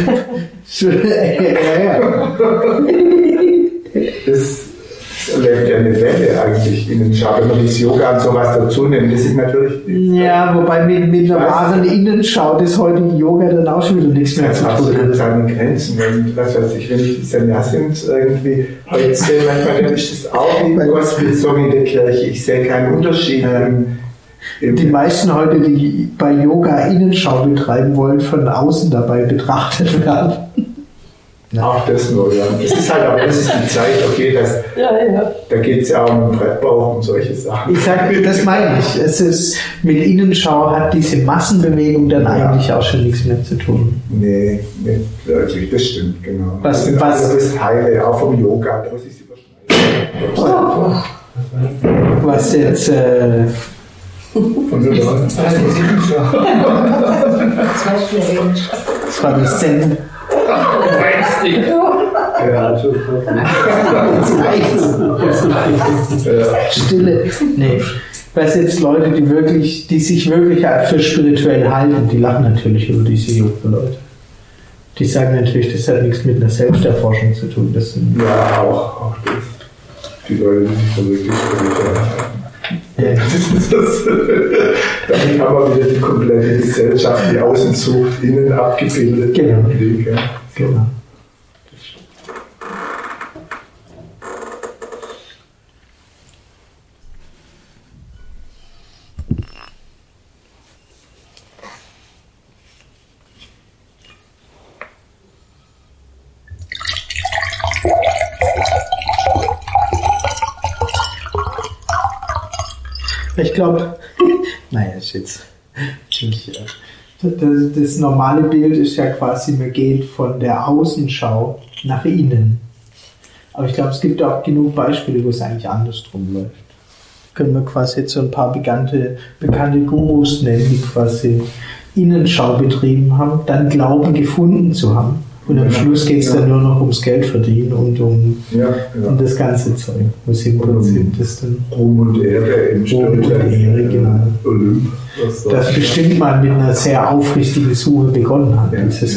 Das erlebt ja eine Welle eigentlich Innenschau, wenn man das Yoga und sowas dazu nimmt. Das ist natürlich... Ja, wobei mit einer wahren Innenschau das heutige Yoga dann auch schon wieder nichts mehr zu tun hat. Seine Grenzen. Und was weiß ich, wenn ich die Sannyasins irgendwie heute sehe, manchmal dann ist das auch wie Gospel-Song in der Kirche. Ich sehe keinen Unterschied. Die meisten heute, die bei Yoga Innenschau betreiben wollen, von außen dabei betrachtet werden. Auch das nur, ja. Es ist halt, aber das ist die Zeit, okay, da geht es ja auch um den Brettbauch und solche Sachen. Ich sage, das meine ich. Es ist, mit Innenschau hat diese Massenbewegung dann eigentlich auch schon nichts mehr zu tun. Nee, nicht wirklich, das stimmt, genau. Was das Heile, auch vom Yoga, da muss ich es überschneiden. Was jetzt... von der das war das Zen. Stille. Nee. Was jetzt Leute, die sich wirklich für spirituell halten, die lachen natürlich über diese Yoga-Leute. Die sagen natürlich, das hat nichts mit einer Selbsterforschung zu tun. Das sind auch das. Die Leute, die sich wirklich spirituell halten. Ja. Damit haben wir wieder die komplette Gesellschaft, die außen sucht, innen abgebildet. Genau. Ich glaube, naja, ist jetzt das normale Bild ist ja quasi, man geht von der Außenschau nach innen. Aber ich glaube, es gibt auch genug Beispiele, wo es eigentlich andersrum läuft. Können wir quasi jetzt so ein paar bekannte Gurus nennen, die quasi Innenschau betrieben haben, dann Glauben gefunden zu haben. Und am Schluss geht es dann nur noch ums Geld verdienen und um das ganze Zeug. Was im Prinzip das dann Ruhm und Ehre im genau. Olymp. Das bestimmt mal mit einer sehr aufrichtigen Suche begonnen hat.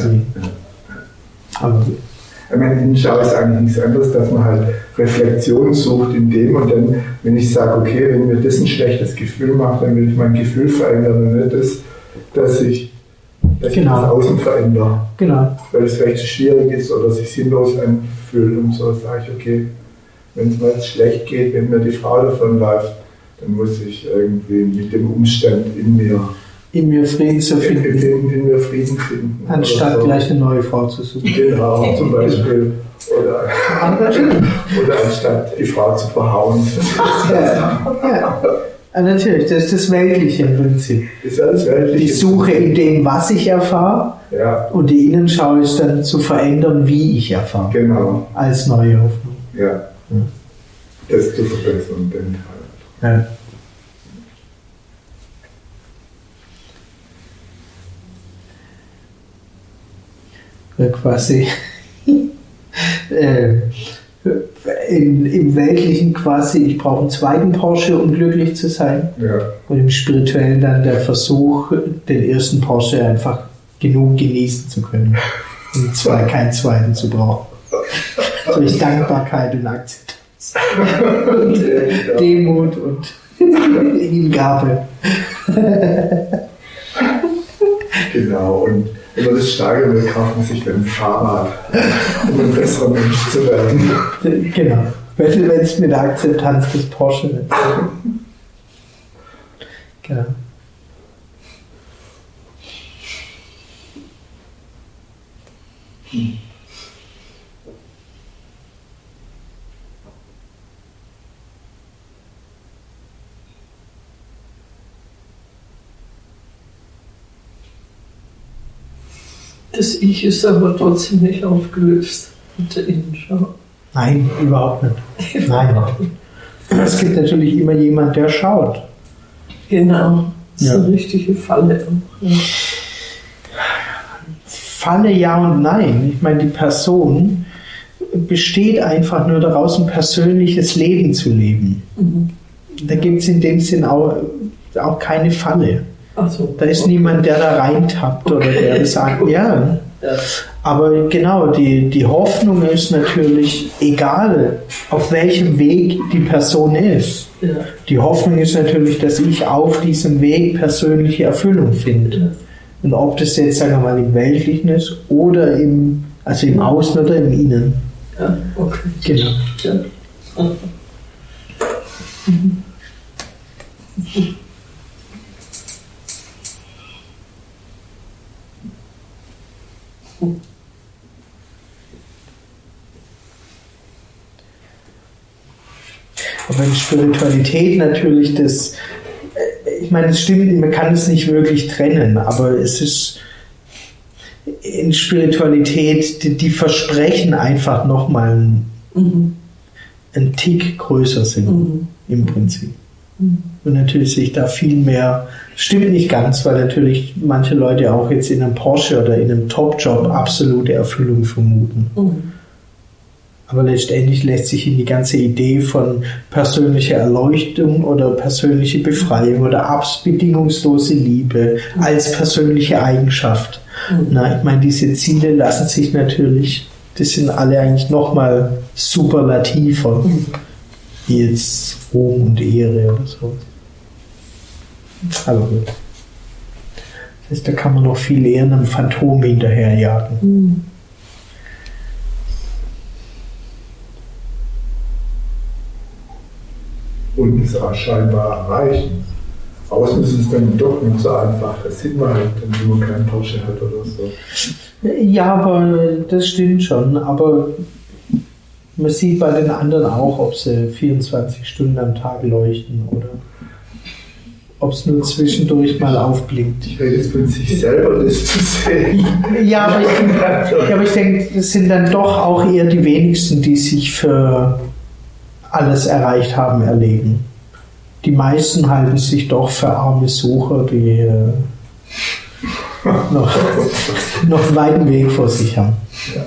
Aber ich meine, Innenschau ist eigentlich nichts anderes, dass man halt Reflexion sucht in dem und dann, wenn ich sage, okay, wenn mir das ein schlechtes Gefühl macht, dann will ich mein Gefühl verändern und nicht das, dass ich das Außen verändere. Genau. Weil es vielleicht schwierig ist oder sich sinnlos anfühlt und so sage ich, okay, wenn es mir jetzt schlecht geht, wenn mir die Frau davonläuft, dann muss ich irgendwie mit dem Umstand in mir Frieden zu finden. In mir Frieden finden. Anstatt so gleich eine neue Frau zu suchen. Genau, zum Beispiel. Oder anstatt die Frau zu verhauen. Ja, natürlich, das ist das Weltliche im Prinzip. Das ist alles Weltliche. Ich suche in dem, was ich erfahre. Ja. Und die Innenschau ist dann zu verändern, wie ich erfahre. Genau. Als neue Hoffnung. Ja. Das zu verbessern, den Teil. Ja. Quasi im Weltlichen quasi, ich brauche einen zweiten Porsche, um glücklich zu sein. Ja. Und im Spirituellen dann der Versuch, den ersten Porsche einfach genug genießen zu können. Und keinen zweiten zu brauchen. Durch Dankbarkeit und Akzeptanz. Und Demut und Hingabe. Genau, und wenn man das steigern will, kauft man sich ein Fahrrad, um ein besserer Mensch zu werden. Genau. Wenn es mit der Akzeptanz des Porsche ist. Genau. Das Ich ist aber trotzdem nicht aufgelöst mit der Innenschau. Nein, überhaupt nicht. Nein. Es gibt natürlich immer jemand, der schaut. Genau, das ist eine richtige Falle. Ja. Falle ja und nein. Ich meine, die Person besteht einfach nur daraus, ein persönliches Leben zu leben. Mhm. Da gibt es in dem Sinn auch keine Falle. So, da ist niemand, der da reintappt oder der sagt, ja. Aber genau, die Hoffnung ist natürlich, egal auf welchem Weg die Person ist. Ja. Die Hoffnung ist natürlich, dass ich auf diesem Weg persönliche Erfüllung finde. Ja. Und ob das jetzt, sagen wir mal, im Weltlichen ist oder im Außen oder im Innen. Ja, okay. Genau. Ja. Mhm. Aber in Spiritualität natürlich ich meine, es stimmt, man kann es nicht wirklich trennen, aber es ist in Spiritualität, die Versprechen einfach nochmal einen Tick größer sind, im Prinzip. Und natürlich sich da viel mehr, stimmt nicht ganz, weil natürlich manche Leute auch jetzt in einem Porsche oder in einem Top-Job absolute Erfüllung vermuten. Aber letztendlich lässt sich in die ganze Idee von persönlicher Erleuchtung oder persönliche Befreiung oder bedingungslose Liebe als persönliche Eigenschaft. Ich meine, diese Ziele lassen sich natürlich, das sind alle eigentlich nochmal superlativer, wie jetzt Ruhm und Ehre oder so. Aber gut. Das heißt, da kann man noch viel eher einem Phantom hinterherjagen. Und es auch scheinbar erreichen. Außen ist es dann doch nicht so einfach. Das sieht man halt, wenn man keinen Porsche hat oder so. Ja, aber das stimmt schon. Aber man sieht bei den anderen auch, ob sie 24 Stunden am Tag leuchten oder ob es nur zwischendurch mal aufblinkt. Ich rede jetzt von sich selber, das zu sehen. Ja, aber ich denke, es sind dann doch auch eher die wenigsten, die sich für alles erreicht haben, erleben. Die meisten halten sich doch für arme Sucher, die noch einen weiten Weg vor sich haben. Ja.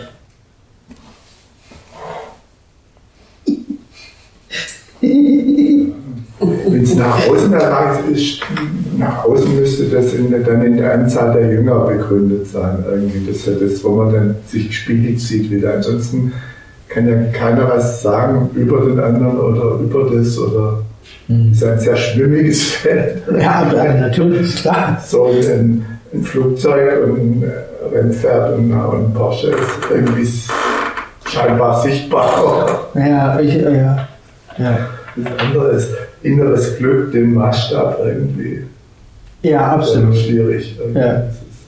Wenn es nach außen erreicht ist, nach außen müsste das dann in der Anzahl der Jünger begründet sein. Irgendwie. Das ist ja das, wo man dann sich gespiegelt sieht wieder. Ansonsten kann ja keiner was sagen über den anderen oder über das oder ist ein sehr schwimmiges Feld. Ja, aber natürlich, klar. So ein Flugzeug und ein Rennpferd und ein Porsche ist irgendwie scheinbar sichtbar. Ja. Das andere ist inneres Glück, den Maßstab irgendwie. Ja, absolut. Schwierig. Ja.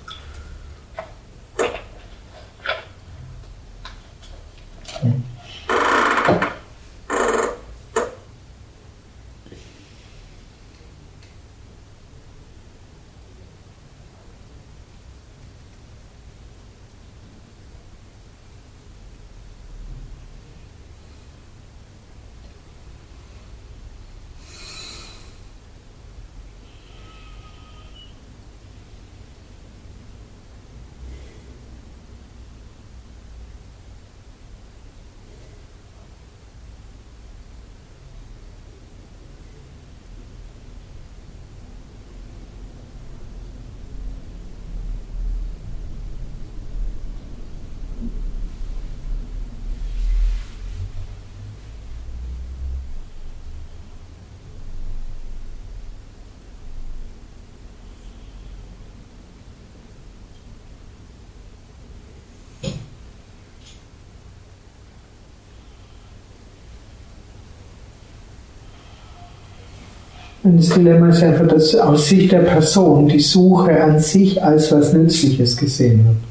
Und das Dilemma ist einfach, dass aus Sicht der Person die Suche an sich als was Nützliches gesehen wird.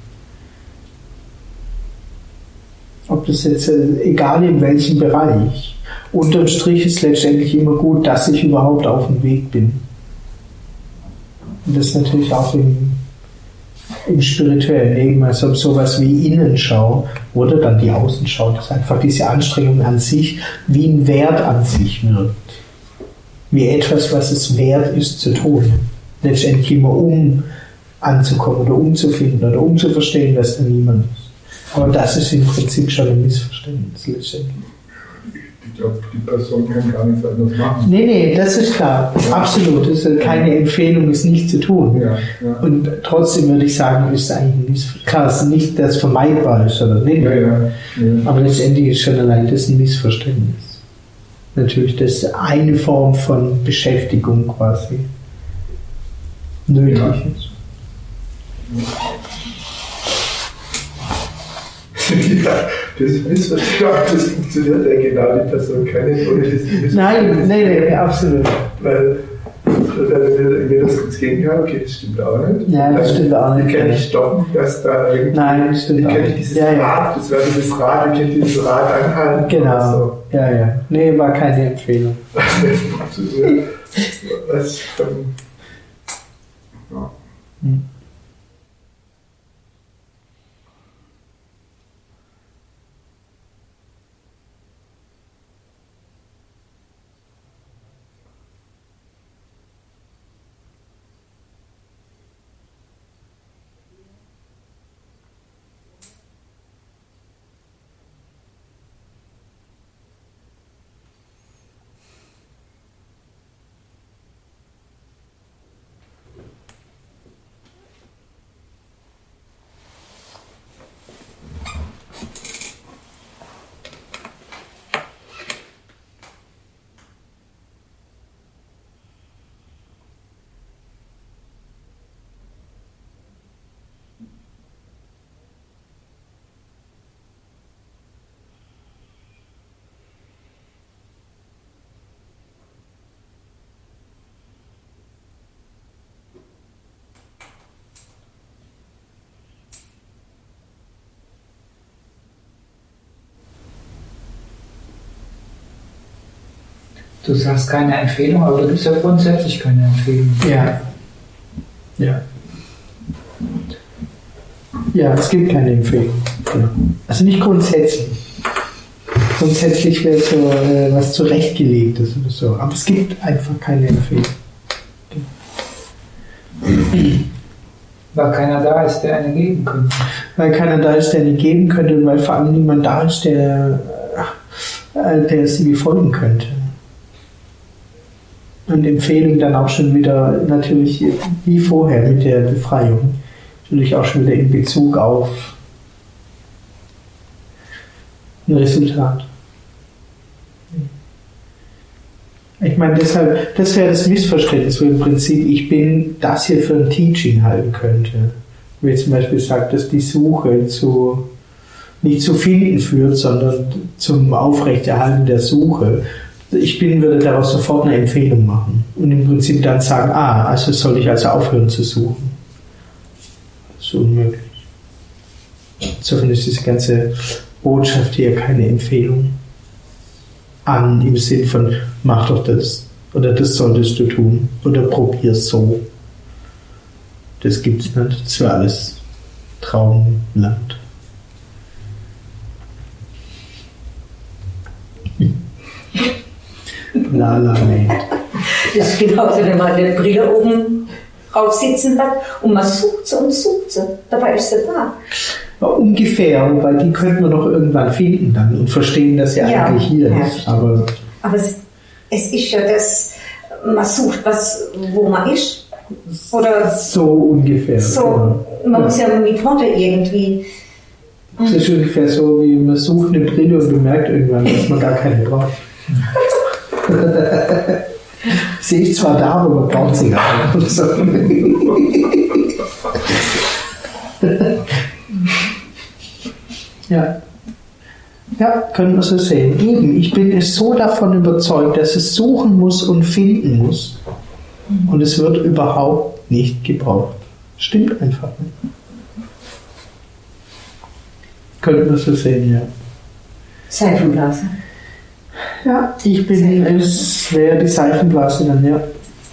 Ob das jetzt, egal in welchem Bereich, unterm Strich ist letztendlich immer gut, dass ich überhaupt auf dem Weg bin. Und das natürlich auch im spirituellen Leben, also ob sowas wie Innenschau oder dann die Außenschau, dass einfach diese Anstrengung an sich wie ein Wert an sich wirkt. Wie etwas, was es wert ist zu tun. Letztendlich immer um anzukommen oder umzufinden oder um zu verstehen, dass da niemand ist. Aber das ist im Prinzip schon ein Missverständnis letztendlich. Ich glaube, die Person kann gar nichts anderes machen. Nee, das ist klar. Absolut. Das ist keine Empfehlung, es nicht zu tun. Ja. Und trotzdem würde ich sagen, ist es eigentlich ein Missverständnis. Klar, es ist nicht, dass es vermeidbar ist, oder nicht. Ja. Aber letztendlich ist schon allein das ein Missverständnis. Natürlich, das eine Form von Beschäftigung quasi nötig ist. Ja, das Missverständnis, das funktioniert ja genau, die Person kann nicht ohne das Missverständnis. Nein, absolut. Weil wenn das Gegenteil, okay, das stimmt auch nicht. Ja, das stimmt auch nicht. Wie kann ich stoppen, dass da irgendwie. Nein, das stimmt wie auch kann ich nicht. dieses Rad, das wäre dieses Rad, wie kann ich dieses Rad anhalten? Genau. So. Ja. Nee, war keine Empfehlung. Was von. Ja. Du sagst keine Empfehlung, aber du gibst ja grundsätzlich keine Empfehlung. Ja. Ja. Ja, es gibt keine Empfehlung. Ja. Also nicht grundsätzlich. Grundsätzlich wäre so was zurechtgelegtes oder so. Aber es gibt einfach keine Empfehlung. Weil keiner da ist, der eine geben könnte. Weil keiner da ist, der eine geben könnte, und weil vor allem niemand da ist, der sie befolgen könnte. Und Empfehlung dann auch schon wieder natürlich wie vorher mit der Befreiung. Natürlich auch schon wieder in Bezug auf ein Resultat. Ich meine, deshalb, das wäre das Missverständnis, wo im Prinzip ich bin das hier für ein Teaching halten könnte. Wenn ich zum Beispiel sage, dass die Suche nicht zu finden führt, sondern zum Aufrechterhalten der Suche. Ich würde daraus sofort eine Empfehlung machen und im Prinzip dann sagen, also soll ich also aufhören zu suchen. Das ist unmöglich. Insofern ist diese ganze Botschaft hier keine Empfehlung an, im Sinn von, mach doch das oder das solltest du tun oder probier so. Das gibt's nicht. Das wäre alles Traumland. La la Land. Das ist genauso, wenn man eine Brille oben drauf sitzen hat und man sucht sie und sucht sie. Dabei ist sie da. Ja, ungefähr, wobei die könnten wir doch irgendwann finden dann und verstehen, dass sie eigentlich hier ist. Aber es ist ja das, man sucht was, wo man ist. Oder so ungefähr. so, Genau. man muss ja mit Worte irgendwie. Das ist ungefähr so, wie man sucht eine Brille und bemerkt irgendwann, dass man gar keine braucht. Sie ist zwar da, aber man braucht sie gar nicht. So. Ja. Ja, können wir so sehen. Eben, ich bin es so davon überzeugt, dass es suchen muss und finden muss. Und es wird überhaupt nicht gebraucht. Stimmt einfach nicht. Könnten wir so sehen, ja. Seifenblase. Ja, es wäre die Seifenblase dann, ja.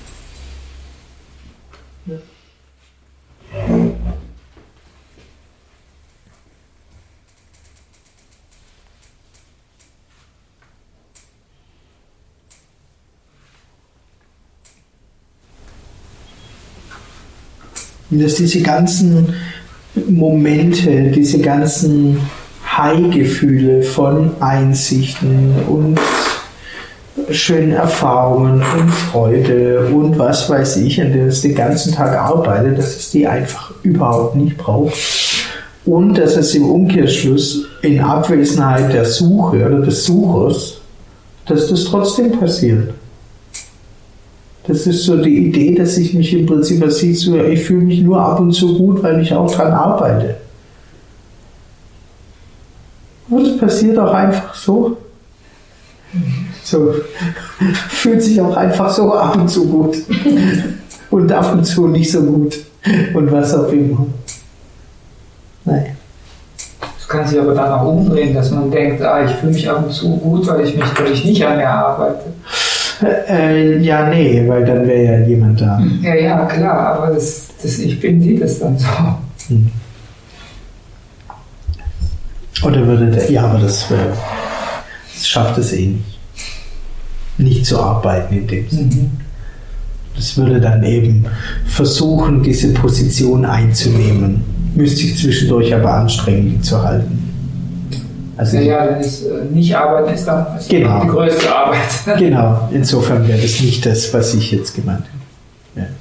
Und dass diese ganzen Momente, diese ganzen High-Gefühle von Einsichten und schönen Erfahrungen und Freude und was weiß ich, an denen es den ganzen Tag arbeitet, dass es die einfach überhaupt nicht braucht. Und dass es im Umkehrschluss in Abwesenheit der Suche oder des Suchers, dass das trotzdem passiert. Das ist so die Idee, dass ich mich im Prinzip, ich fühle mich nur ab und zu gut, weil ich auch dran arbeite. Und das passiert auch einfach so. So fühlt sich auch einfach so ab und zu gut. Und ab und zu nicht so gut. Und was auch immer. Nein. Das kann sich aber dann auch umdrehen, dass man denkt, ich fühle mich ab und zu gut, weil ich nicht an mir arbeite. Ja, nee, weil dann wäre ja jemand da. Ja, klar, aber das Ich Bin sieht es dann so. Oder würde der, ja, aber das schafft es eh nicht zu arbeiten in dem Sinne. Das würde dann eben versuchen, diese Position einzunehmen. Müsste ich zwischendurch aber anstrengen, die zu halten. Also wenn es nicht arbeiten ist, dann ist genau. Die größte Arbeit. Genau, insofern wäre das nicht das, was ich jetzt gemeint habe. Ja.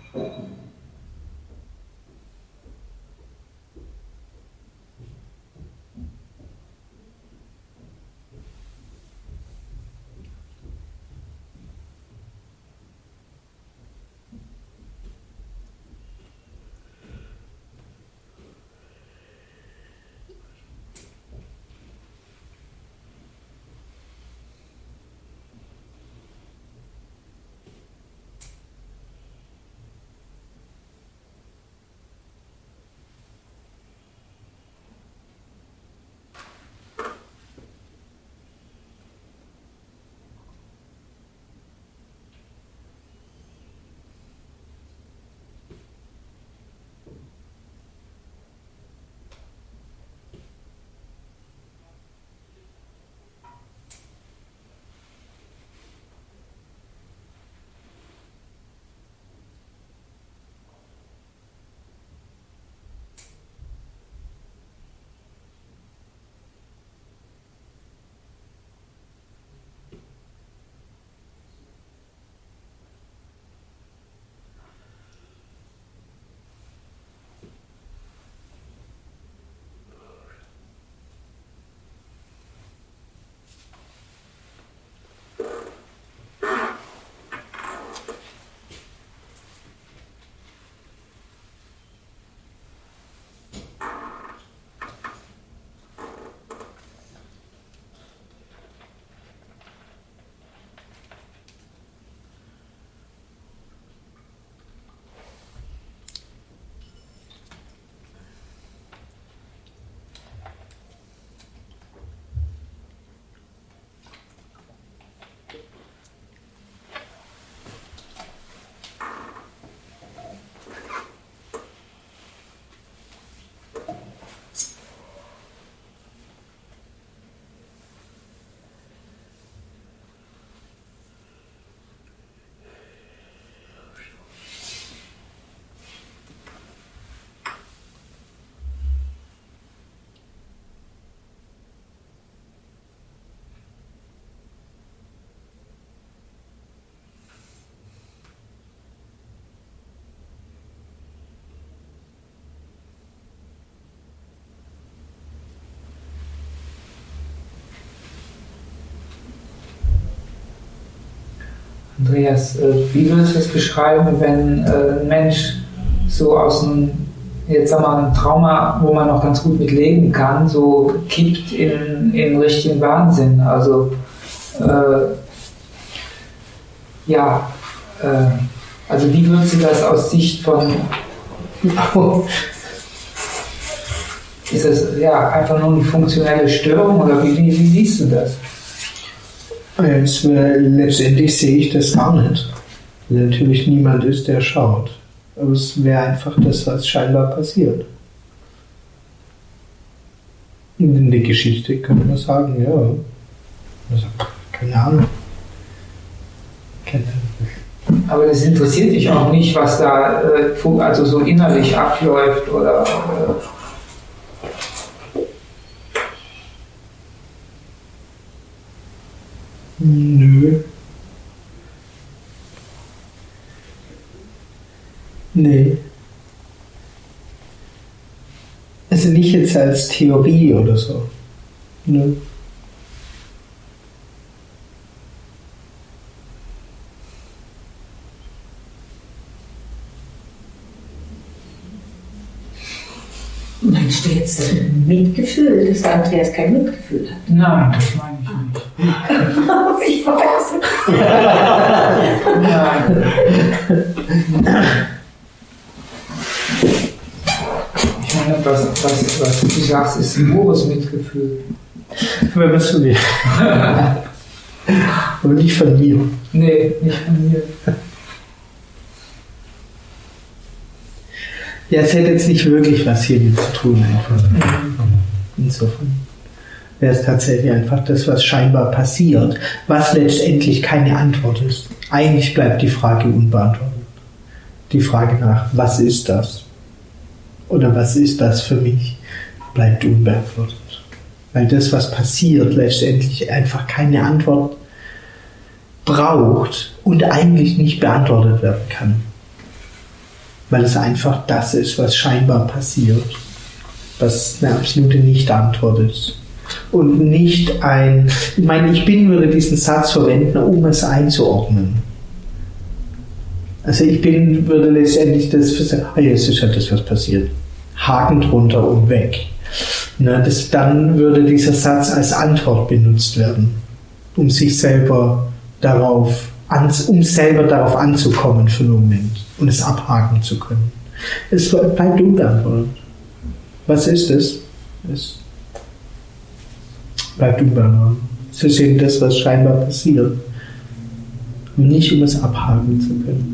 Andreas, wie würdest du es beschreiben, wenn ein Mensch so aus einem, jetzt sagen wir mal, einem Trauma, wo man noch ganz gut mit leben kann, so kippt in richtigen Wahnsinn? Also, also wie würdest du das aus Sicht von... Ist das einfach nur eine funktionelle Störung oder wie siehst du das? Letztendlich sehe ich das gar nicht. Weil natürlich niemand ist, der schaut. Aber es wäre einfach das, was scheinbar passiert. Und in der Geschichte könnte man sagen, also, keine Ahnung. Aber das interessiert dich auch nicht, was da also so innerlich abläuft oder Nö. Nee. Also nicht jetzt als Theorie oder so. Nö. Meinst du jetzt Mitgefühl, dass der Andreas kein Mitgefühl hat? Nein, das meine ich nicht. Ich weiß nicht. Nein. Ich meine, was du sagst, ist ein pures Mitgefühl. Wer bist du nicht? Aber nicht von mir. Nee, nicht von mir. Ja, es hätte jetzt nicht wirklich was hier mit zu tun. Einfach. Insofern wäre es tatsächlich einfach das, was scheinbar passiert, was letztendlich keine Antwort ist. Eigentlich bleibt die Frage unbeantwortet. Die Frage nach, was ist das? Oder was ist das für mich, bleibt unbeantwortet. Weil das, was passiert, letztendlich einfach keine Antwort braucht und eigentlich nicht beantwortet werden kann. weil es einfach das ist, was scheinbar passiert, was eine absolute Nicht-Antwort ist. Und nicht ich bin würde diesen Satz verwenden, um es einzuordnen. Also ich bin würde letztendlich das sagen, jetzt ist halt das, was passiert. Haken drunter und weg. Dann würde dieser Satz als Antwort benutzt werden, um selber darauf anzukommen für einen Moment und es abhaken zu können. Es bleibt unbeantwortet. Was ist es? Es bleibt unbeantwortet. Es ist eben das, was scheinbar passiert. Und nicht, um es abhaken zu können.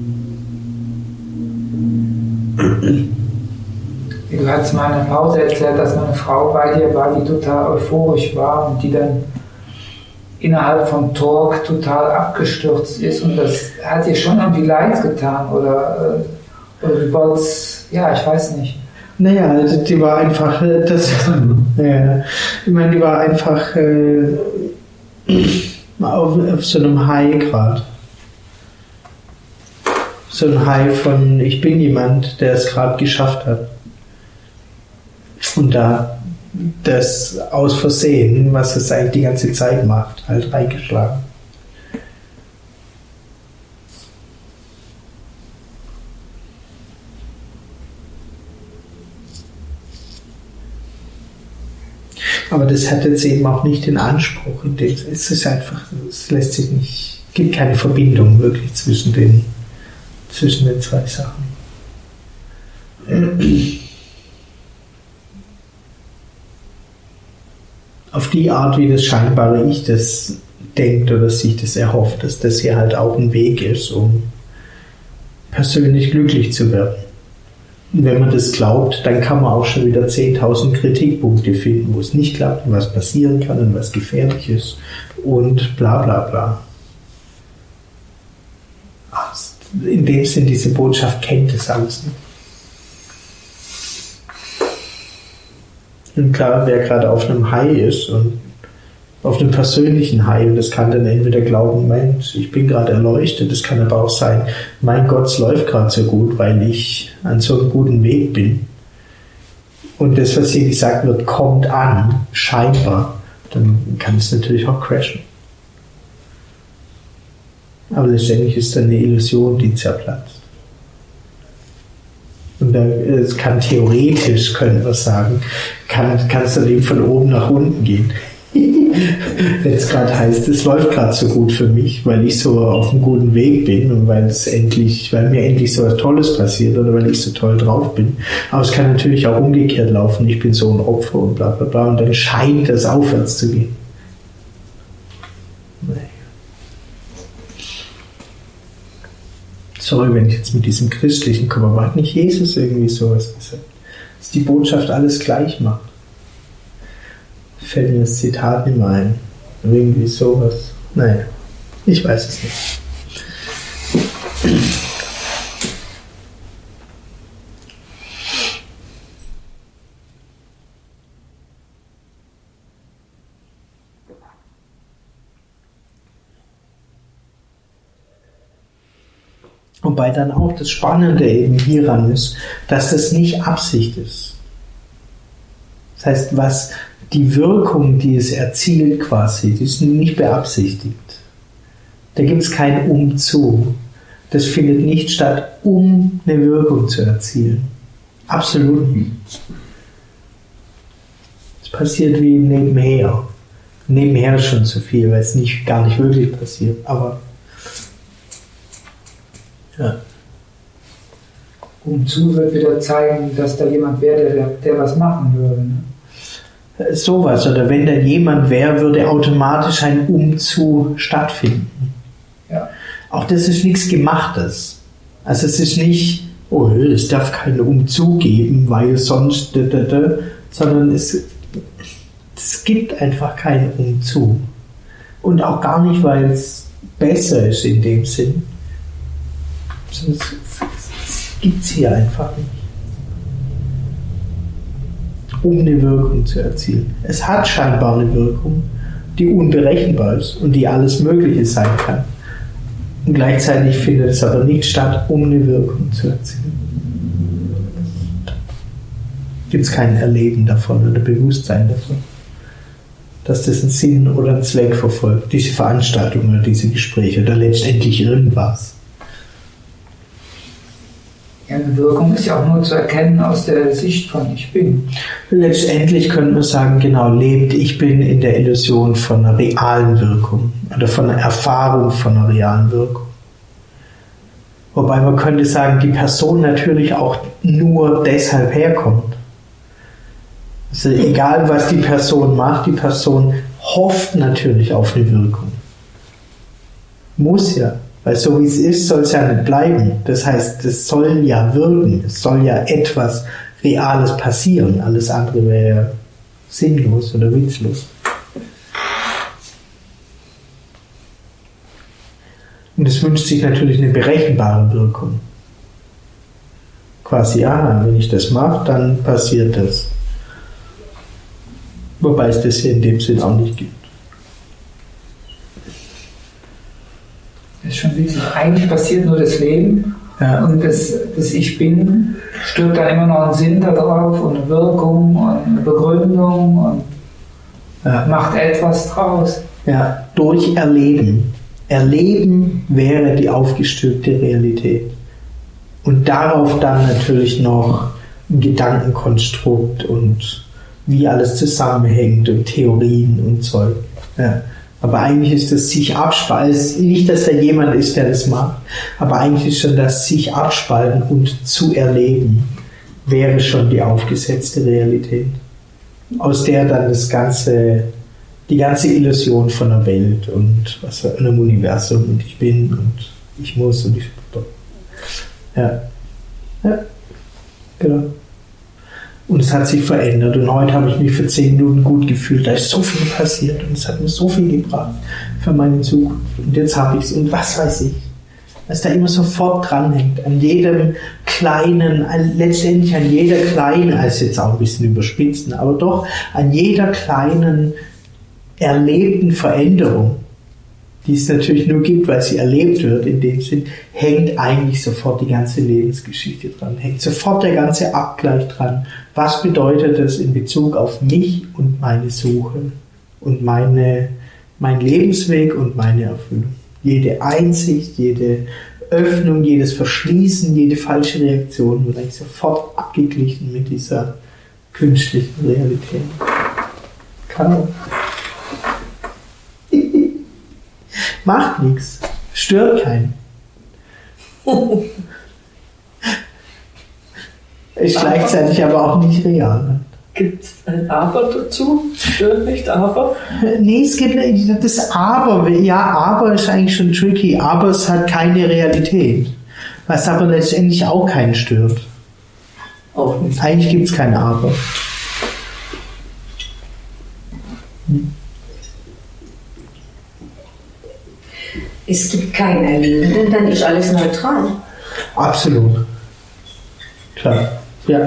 Du hast mal in der Pause erzählt, dass meine Frau bei dir war, die total euphorisch war und die dann innerhalb vom Talk total abgestürzt ist, und das hat dir schon irgendwie leid getan oder du wolltest, ich weiß nicht. Naja, die war einfach die war einfach auf so einem High gerade. So ein High von ich bin jemand, der es gerade geschafft hat. Und da das aus Versehen, was es eigentlich die ganze Zeit macht, halt reingeschlagen. Aber das hat jetzt eben auch nicht den Anspruch, es ist einfach, es lässt sich nicht, gibt keine Verbindung wirklich zwischen den zwei Sachen. Auf die Art, wie das scheinbare Ich das denkt oder sich das erhofft, dass das hier halt auch ein Weg ist, um persönlich glücklich zu werden. Und wenn man das glaubt, dann kann man auch schon wieder 10.000 Kritikpunkte finden, wo es nicht klappt und was passieren kann und was gefährlich ist und bla bla bla. In dem Sinn, diese Botschaft kennt das alles nicht. Und klar, wer gerade auf einem High ist und auf einem persönlichen High, und das kann dann entweder glauben, Mensch, ich bin gerade erleuchtet, das kann aber auch sein, mein Gott, es läuft gerade so gut, weil ich an so einem guten Weg bin. Und das, was hier gesagt wird, kommt an, scheinbar, dann kann es natürlich auch crashen. Aber letztendlich ist dann eine Illusion, die zerplatzt. Und es kann theoretisch, können wir sagen, kann es dann eben von oben nach unten gehen. Wenn es gerade heißt, es läuft gerade so gut für mich, weil ich so auf einem guten Weg bin und weil mir endlich so was Tolles passiert oder weil ich so toll drauf bin. Aber es kann natürlich auch umgekehrt laufen, ich bin so ein Opfer und bla bla bla, und dann scheint es aufwärts zu gehen. Sorry, wenn ich jetzt mit diesem Christlichen komme, aber hat nicht Jesus irgendwie sowas gesagt, dass die Botschaft alles gleich macht? Fällt mir das Zitat nicht mehr ein. Irgendwie sowas. Naja, ich weiß es nicht. Wobei dann auch das Spannende eben hieran ist, dass das nicht Absicht ist. Das heißt, was die Wirkung, die es erzielt quasi, die ist nicht beabsichtigt. Da gibt es kein Umzu. Das findet nicht statt, um eine Wirkung zu erzielen. Absolut nicht. Es passiert wie nebenher. Nebenher ist schon zu viel, weil es gar nicht wirklich passiert. Aber ja. Umzu wird wieder zeigen, dass da jemand wäre, der was machen würde. Ne? Sowas, oder wenn da jemand wäre, würde automatisch ein Umzu stattfinden. Ja. Auch das ist nichts Gemachtes. Also es ist nicht, oh, es darf keinen Umzug geben, weil sonst, sondern es gibt einfach keinen Umzug. Und auch gar nicht, weil es besser ist in dem Sinn. Sondern es gibt es hier einfach nicht. Um eine Wirkung zu erzielen. Es hat scheinbar eine Wirkung, die unberechenbar ist und die alles Mögliche sein kann. Und gleichzeitig findet es aber nicht statt, um eine Wirkung zu erzielen. gibt es kein Erleben davon oder Bewusstsein davon, dass das einen Sinn oder einen Zweck verfolgt, diese Veranstaltung oder diese Gespräche oder letztendlich irgendwas. Ja, eine Wirkung ist ja auch nur zu erkennen aus der Sicht von Ich Bin. Letztendlich könnte man sagen, genau, lebt Ich Bin in der Illusion von einer realen Wirkung oder von einer Erfahrung von einer realen Wirkung. Wobei man könnte sagen, die Person natürlich auch nur deshalb herkommt. Also egal, was die Person macht, die Person hofft natürlich auf eine Wirkung. Muss ja. Weil so wie es ist, soll es ja nicht bleiben. Das heißt, es soll ja wirken. Es soll ja etwas Reales passieren. Alles andere wäre sinnlos oder witzlos. Und es wünscht sich natürlich eine berechenbare Wirkung. Quasi, wenn ich das mache, dann passiert das. Wobei es das hier in dem Sinn auch nicht gibt. Das ist schon wichtig. Eigentlich passiert nur das Leben und das Ich Bin stirbt dann immer noch einen Sinn darauf und eine Wirkung und eine Begründung und macht etwas draus. Ja, durch Erleben. Erleben wäre die aufgestülpte Realität. Und darauf dann natürlich noch ein Gedankenkonstrukt und wie alles zusammenhängt und Theorien und Zeug. Ja. Aber eigentlich ist das sich abspalten, nicht, dass da jemand ist, der das macht, aber eigentlich ist schon das sich abspalten und zu erleben, wäre schon die aufgesetzte Realität, aus der dann die ganze Illusion von der Welt und was in einem Universum und ich bin und ich muss und ich... Ja, genau. Und es hat sich verändert und heute habe ich mich für 10 Minuten gut gefühlt. Da ist so viel passiert und es hat mir so viel gebracht für meine Zukunft. Und jetzt habe ich es und was weiß ich. Was da immer sofort dranhängt. An jedem kleinen, letztendlich an jeder kleinen, also jetzt auch ein bisschen überspitzt, aber doch an jeder kleinen erlebten Veränderung, die es natürlich nur gibt, weil sie erlebt wird, in dem Sinn, hängt eigentlich sofort die ganze Lebensgeschichte dran, hängt sofort der ganze Abgleich dran. Was bedeutet das in Bezug auf mich und meine Suche und mein Lebensweg und meine Erfüllung? Jede Einsicht, jede Öffnung, jedes Verschließen, jede falsche Reaktion wird eigentlich sofort abgeglichen mit dieser künstlichen Realität. Kann macht nichts, stört keinen. Ist gleichzeitig aber auch nicht real. Gibt es ein Aber dazu? Stört nicht Aber? Nee, es gibt das Aber. Ja, Aber ist eigentlich schon tricky. Aber es hat keine Realität. Was aber letztendlich auch keinen stört. Auch nicht. Eigentlich gibt es kein Aber. Es gibt kein Erleben, denn dann ist alles neutral. Absolut. Klar. Ja.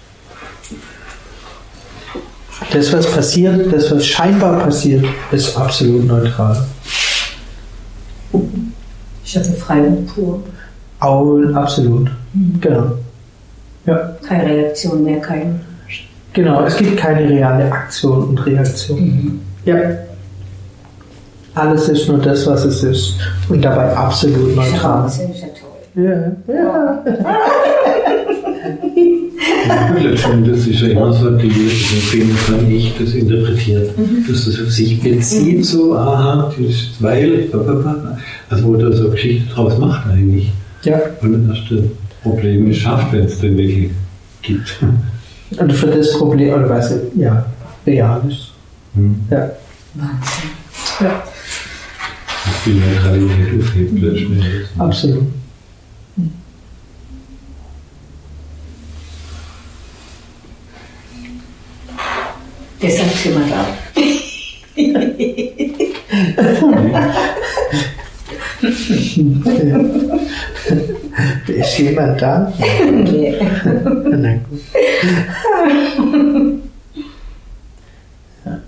Das, was passiert, das, was scheinbar passiert, ist absolut neutral. Ich habe Freiheit pur. Absolut. Genau. Ja. Keine Reaktion mehr, kein. Genau, es gibt keine reale Aktion und Reaktion. Ja. Alles ist nur das, was es ist. Und dabei absolut neutral. Das ist ja toll. Ja. Letztendlich das ist ja immer so, deswegen kann ich das interpretieren, dass das auf sich bezieht, so, weil, also wo da so Geschichte draus macht eigentlich. Ja. Und dann hast du Probleme geschafft, wenn es denn wirklich gibt. Und für das Problem, oder weißt du, ja, real ist. Ja. Wahnsinn. Ja. Die Neutralität aufhebt letztendlich. Absolut. Deshalb sind wir da. Ist jemand da? Nee. Na gut. Ja.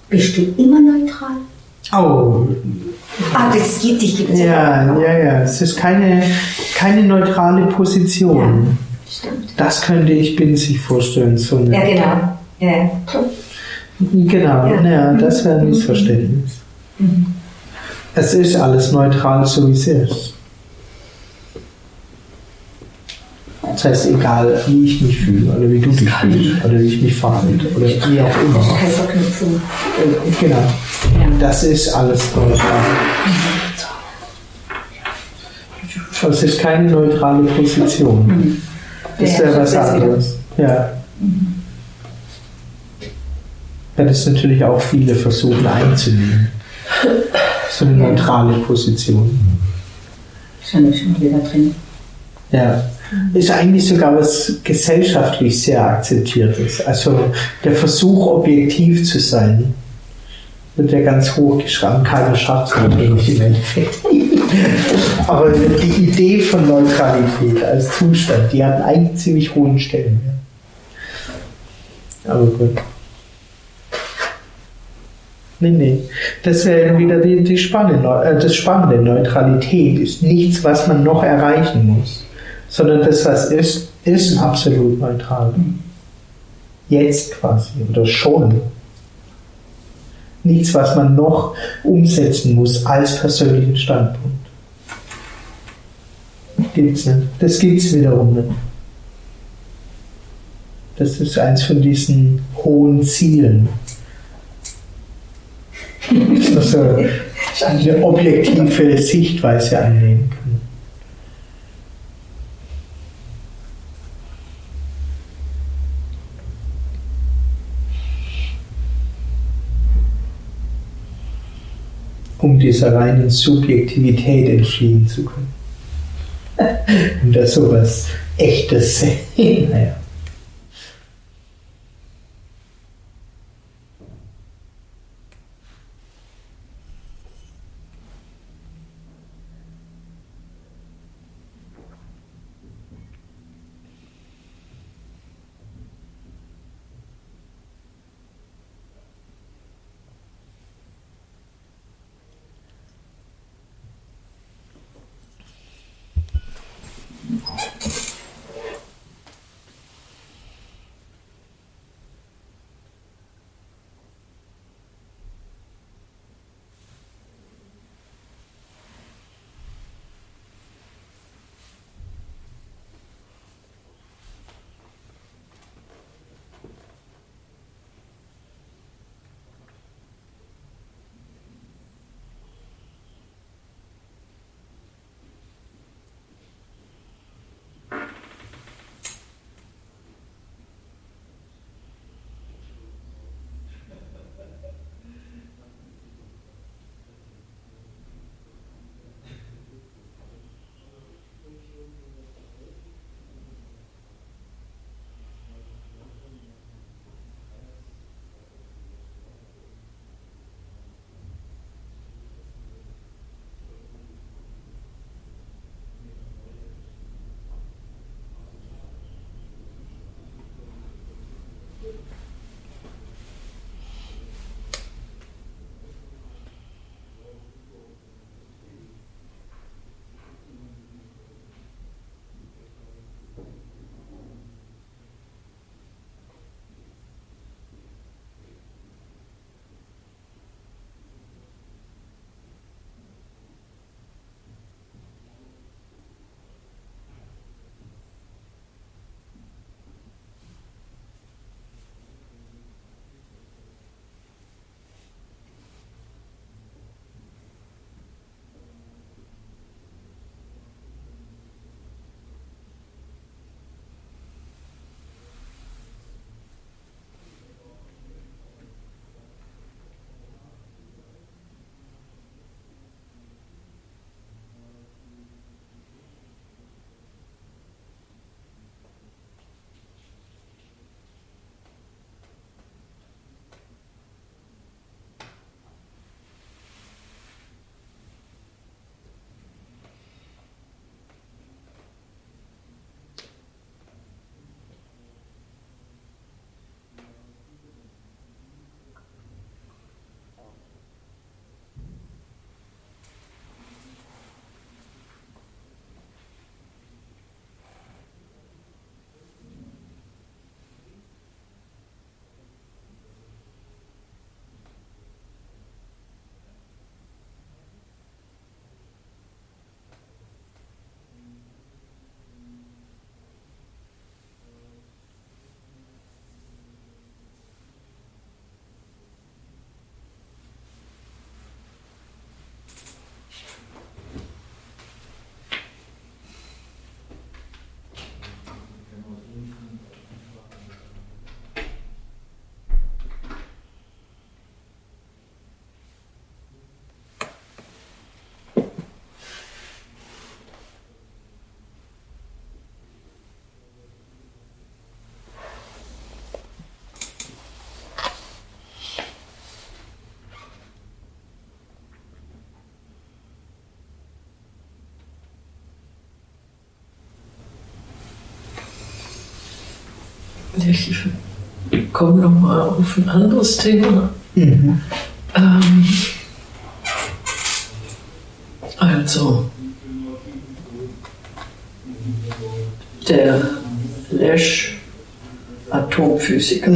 Bist du immer neutral? Oh, Das gibt es ja. Es ist keine neutrale Position. Stimmt. Das könnte ich Bin sich vorstellen. So eine, Ja, genau. Ja. Genau, ja. Das wäre ein Missverständnis. Es ist alles neutral, so wie es ist. Das heißt, egal wie ich mich fühle oder wie du dich fühlst oder wie ich mich verhalte oder wie auch immer. Keine Verknüpfung. Genau. Ja. Das ist alles neutral. Aber es ist keine neutrale Position. Das wäre was anderes. Ja. Das natürlich auch viele versuchen einzunehmen. So eine neutrale Position. Schon wieder drin. Ja. Ist eigentlich sogar was gesellschaftlich sehr akzeptiertes. Also der Versuch, objektiv zu sein, wird ja ganz hoch geschrieben. Keiner schafft es natürlich im Endeffekt. Aber die Idee von Neutralität als Zustand, die hat einen eigentlich ziemlich hohen Stellenwert. Aber gut. Nee. Das wäre wieder das Spannende. Neutralität ist nichts, was man noch erreichen muss, sondern das, was ist absolut neutral. Jetzt quasi oder schon. Nichts, was man noch umsetzen muss als persönlichen Standpunkt. Gibt's nicht. Das gibt's wiederum nicht. Das ist eins von diesen hohen Zielen. Dass man eine objektive Sichtweise annehmen kann. Um dieser reinen Subjektivität entfliehen zu können. Und da sowas Echtes sehen. Naja. Ich komme nochmal auf ein anderes Thema. Also, der Lesch, Atomphysiker,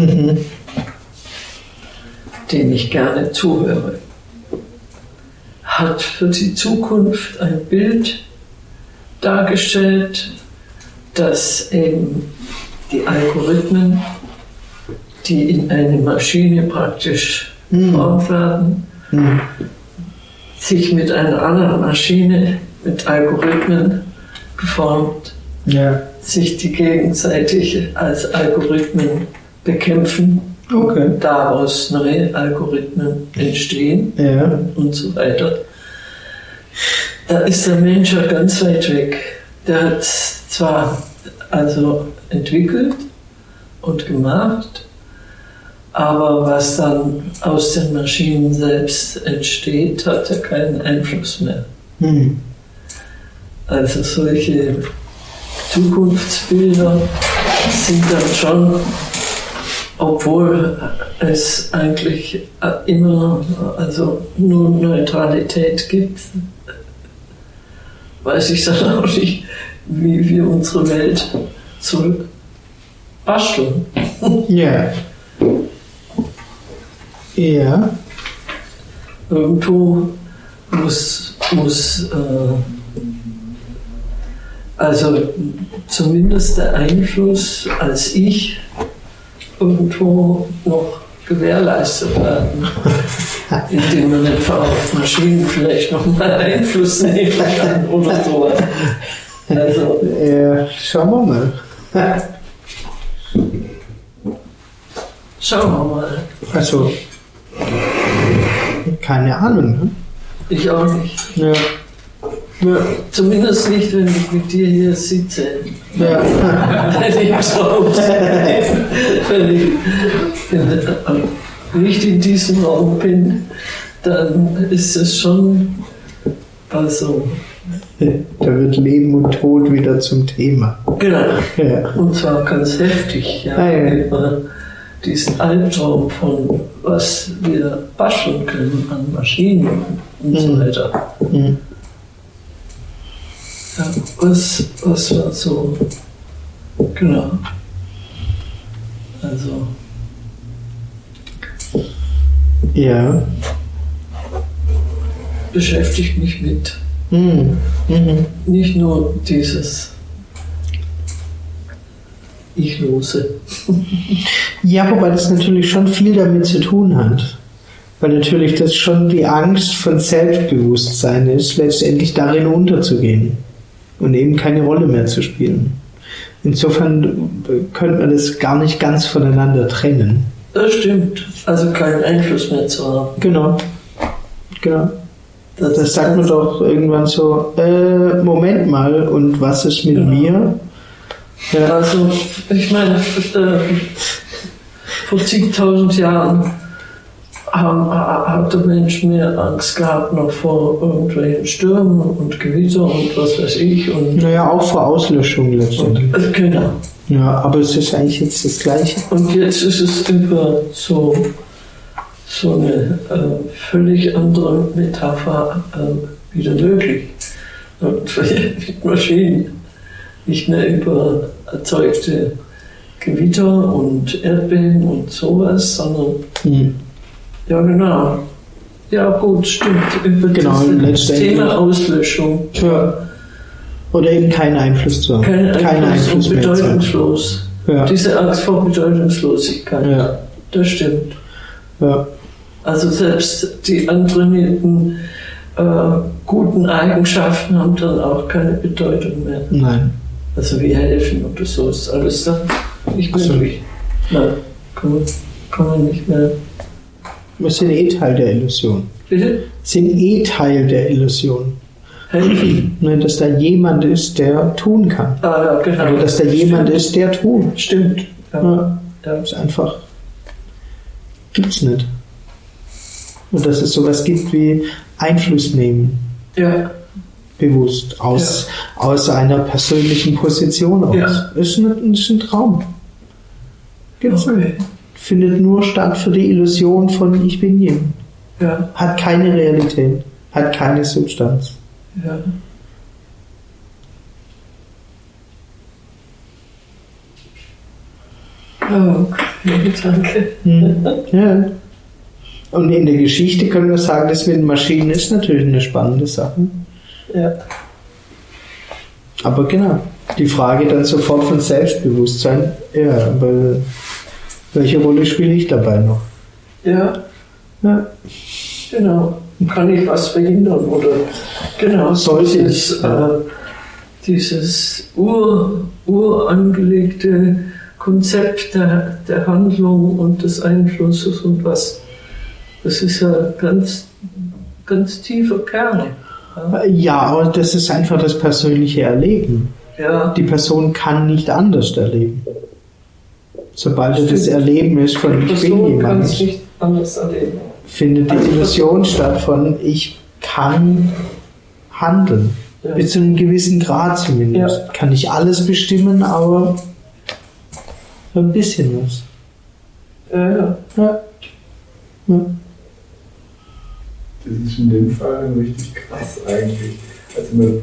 dem ich gerne zuhöre, hat für die Zukunft ein Bild dargestellt, dass eben die Algorithmen, die in eine Maschine praktisch geformt werden, sich mit einer anderen Maschine, mit Algorithmen geformt, sich die gegenseitig als Algorithmen bekämpfen, daraus neue Algorithmen entstehen und so weiter. Da ist der Mensch ja ganz weit weg. Der hat zwar also entwickelt und gemacht, aber was dann aus den Maschinen selbst entsteht, hat ja keinen Einfluss mehr. Also solche Zukunftsbilder sind dann schon, obwohl es eigentlich immer also nur Neutralität gibt, weiß ich dann auch nicht, wie wir unsere Welt so basteln. Irgendwo muss also zumindest der Einfluss als Ich irgendwo noch gewährleistet werden, indem man etwa auf Maschinen vielleicht noch mal Einfluss nehmen kann oder sowas. Also, schauen wir mal. Schauen wir mal. Also, keine Ahnung, ne? Ich auch nicht. Ja. Zumindest nicht, wenn ich mit dir hier sitze. Ja. Wenn ich nicht in diesem Raum bin, dann ist es schon, also... Da wird Leben und Tod wieder zum Thema. Genau. Ja. Und zwar ganz heftig. Über diesen Albtraum von, was wir basteln können an Maschinen und so weiter. Ja, was war so, genau, also. Ja. Beschäftigt mich mit. Nicht nur dieses Ich-Lose. Ja, wobei das natürlich schon viel damit zu tun hat. Weil natürlich das schon die Angst von Selbstbewusstsein ist, letztendlich darin unterzugehen und eben keine Rolle mehr zu spielen. Insofern könnte man das gar nicht ganz voneinander trennen. Das stimmt. Also keinen Einfluss mehr zu haben. Genau. Das sagt man doch irgendwann so, Moment mal, und was ist mit mir? Ja. Also, ich meine, vor zigtausend Jahren hat der Mensch mehr Angst gehabt noch vor irgendwelchen Stürmen und Gewitter und was weiß ich. Und naja, auch vor Auslöschung letztendlich. Genau. Ja, aber es ist eigentlich jetzt das Gleiche. Und jetzt ist es über so eine völlig andere Metapher wieder möglich. Und mit Maschinen. Nicht mehr über erzeugte Gewitter und Erdbeben und sowas, sondern ja genau. Ja gut, stimmt. Über das Thema Auslöschung. Ja. Oder eben keinen Einfluss zu haben. Kein Einfluss mehr bedeutungslos. Ja. Diese Angst vor Bedeutungslosigkeit. Ja. Das stimmt. Ja. Also selbst die antrainierten guten Eigenschaften haben dann auch keine Bedeutung mehr. Nein. Also wie helfen oder so ist alles dann nicht möglich. Nein, kann man nicht mehr. Wir sind Teil der Illusion. Bitte? Sind Teil der Illusion. Helfen? Dass da jemand ist, der tun kann. Ja, genau. Oder dass da jemand ist, der tut. Stimmt. Ja. Das ist einfach. Gibt's nicht. Und dass es sowas gibt wie Einfluss nehmen. Ja. Bewusst. Aus einer persönlichen Position aus. Ja. Ist ein Traum. Gibt's nicht. Findet nur statt für die Illusion von ich bin jemand. Ja. Hat keine Realität, hat keine Substanz. Ja. Okay, danke. Ja. Und in der Geschichte können wir sagen, das mit den Maschinen ist natürlich eine spannende Sache. Ja. Aber genau, die Frage dann sofort von Selbstbewusstsein, ja, aber welche Rolle spiele ich dabei noch? Ja. Ja. Genau. Kann ich was verhindern? Oder genau dieses urangelegte Konzept der Handlung und des Einflusses und was. Das ist ja ganz, ganz tiefer Kern. Ja, aber das ist einfach das persönliche Erleben. Ja. Die Person kann nicht anders erleben. Sobald das Erleben ist von ich bin jemand, nicht anders erleben. findet die Illusion statt von ich kann handeln. Ja. Bis zu einem gewissen Grad zumindest. Ja. Kann ich alles bestimmen, aber ein bisschen was. Ja. Ja. Ja. Das ist in dem Fall richtig krass eigentlich. Also man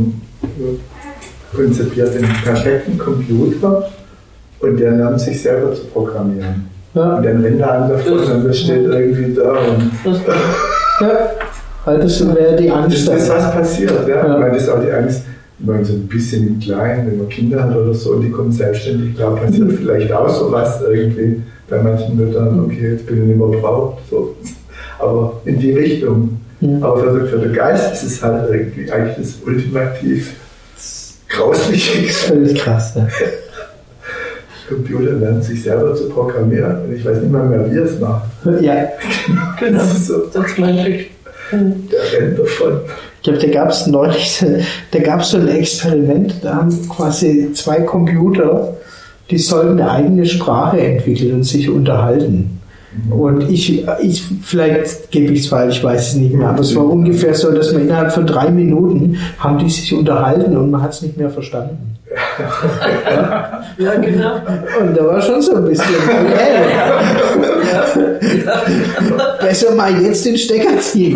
konzipiert den perfekten Computer und der lernt sich selber zu programmieren. Ja. Und dann rennt er an davon und das steht irgendwie da. Und Ja. Weil das wäre die Angst. das ist was passiert. Ja. Ich meine, das ist auch die Angst, wenn man so ein bisschen klein, wenn man Kinder hat oder so und die kommen selbstständig klar, passiert vielleicht auch so was irgendwie bei manchen Müttern, okay, jetzt bin ich nicht mehr braucht. So. Aber in die Richtung. Ja. Aber für den Geist ist es halt irgendwie eigentlich das ultimativ Grausliche. Völlig krass, ja. Computer lernt sich selber zu programmieren und ich weiß nicht mal mehr, wie er es macht. Ja, Genau, So, das meine ich. der rennt davon. ich glaube, da gab es neulich, da gab es so ein Experiment, da haben quasi 2 Computer, die sollten eine eigene Sprache entwickeln und sich unterhalten. Und vielleicht gebe ich es falsch, ich weiß es nicht mehr, aber es war ungefähr so, dass man innerhalb von 3 Minuten haben die sich unterhalten und man hat es nicht mehr verstanden. Ja, genau. Und da war schon so ein bisschen, okay, besser mal jetzt den Stecker ziehen.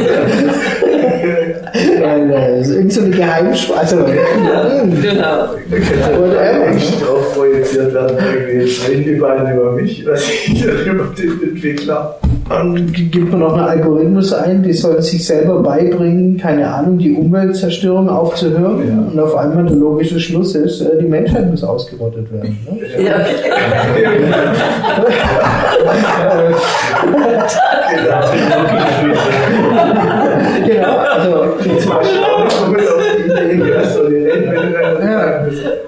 Das ist irgend so eine Geheimsprache. Also, Genau. Da kann ja Ängste drauf projiziert werden. Irgendwie jetzt reden die beiden über mich, was ich über den Entwickler. Und gibt man noch einen Algorithmus ein, die soll sich selber beibringen, keine Ahnung, die Umweltzerstörung aufzuhören. Ja. Und auf einmal der logische Schluss ist, die Menschheit muss ausgerottet werden. Ne? Ja. Genau, also Jetzt mal schauen, auf die Idee, so die reden miteinander.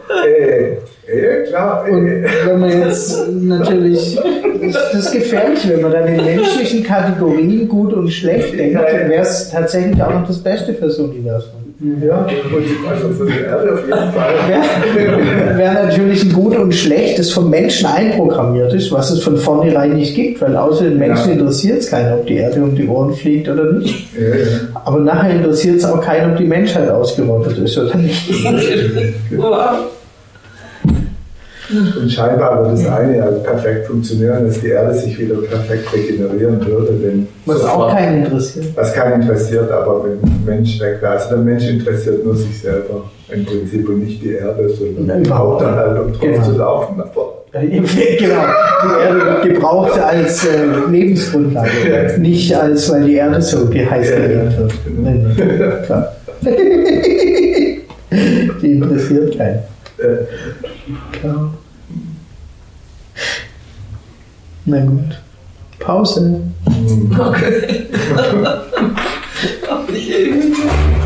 Klar. Und wenn man jetzt natürlich, das ist gefährlich, wenn man dann in menschlichen Kategorien gut und schlecht denkt, dann wäre es tatsächlich auch noch das Beste fürs Universum. Ja, und also für die Erde auf jeden Fall. Wäre natürlich ein Gut und Schlecht, das vom Menschen einprogrammiert ist, was es von vornherein nicht gibt, weil außer den Menschen interessiert es keinen, ob die Erde um die Ohren fliegt oder nicht. Ja. Aber nachher interessiert es auch keinen, ob die Menschheit ausgerottet ist oder nicht. Wow. Und scheinbar wird das eine ja perfekt funktionieren, dass die Erde sich wieder perfekt regenerieren würde. Wenn Was auch keinen interessiert. Was keinen interessiert, aber wenn ein Mensch weg wäre. Also der Mensch interessiert nur sich selber im Prinzip und nicht die Erde, sondern überhaupt dann halt, um drauf zu laufen. Aber Genau, die Erde wird gebraucht als Lebensgrundlage, nicht als, weil die Erde so heiß genannt wird. Nein, klar. Die interessiert keinen. Klar. Na gut. Pause. Okay.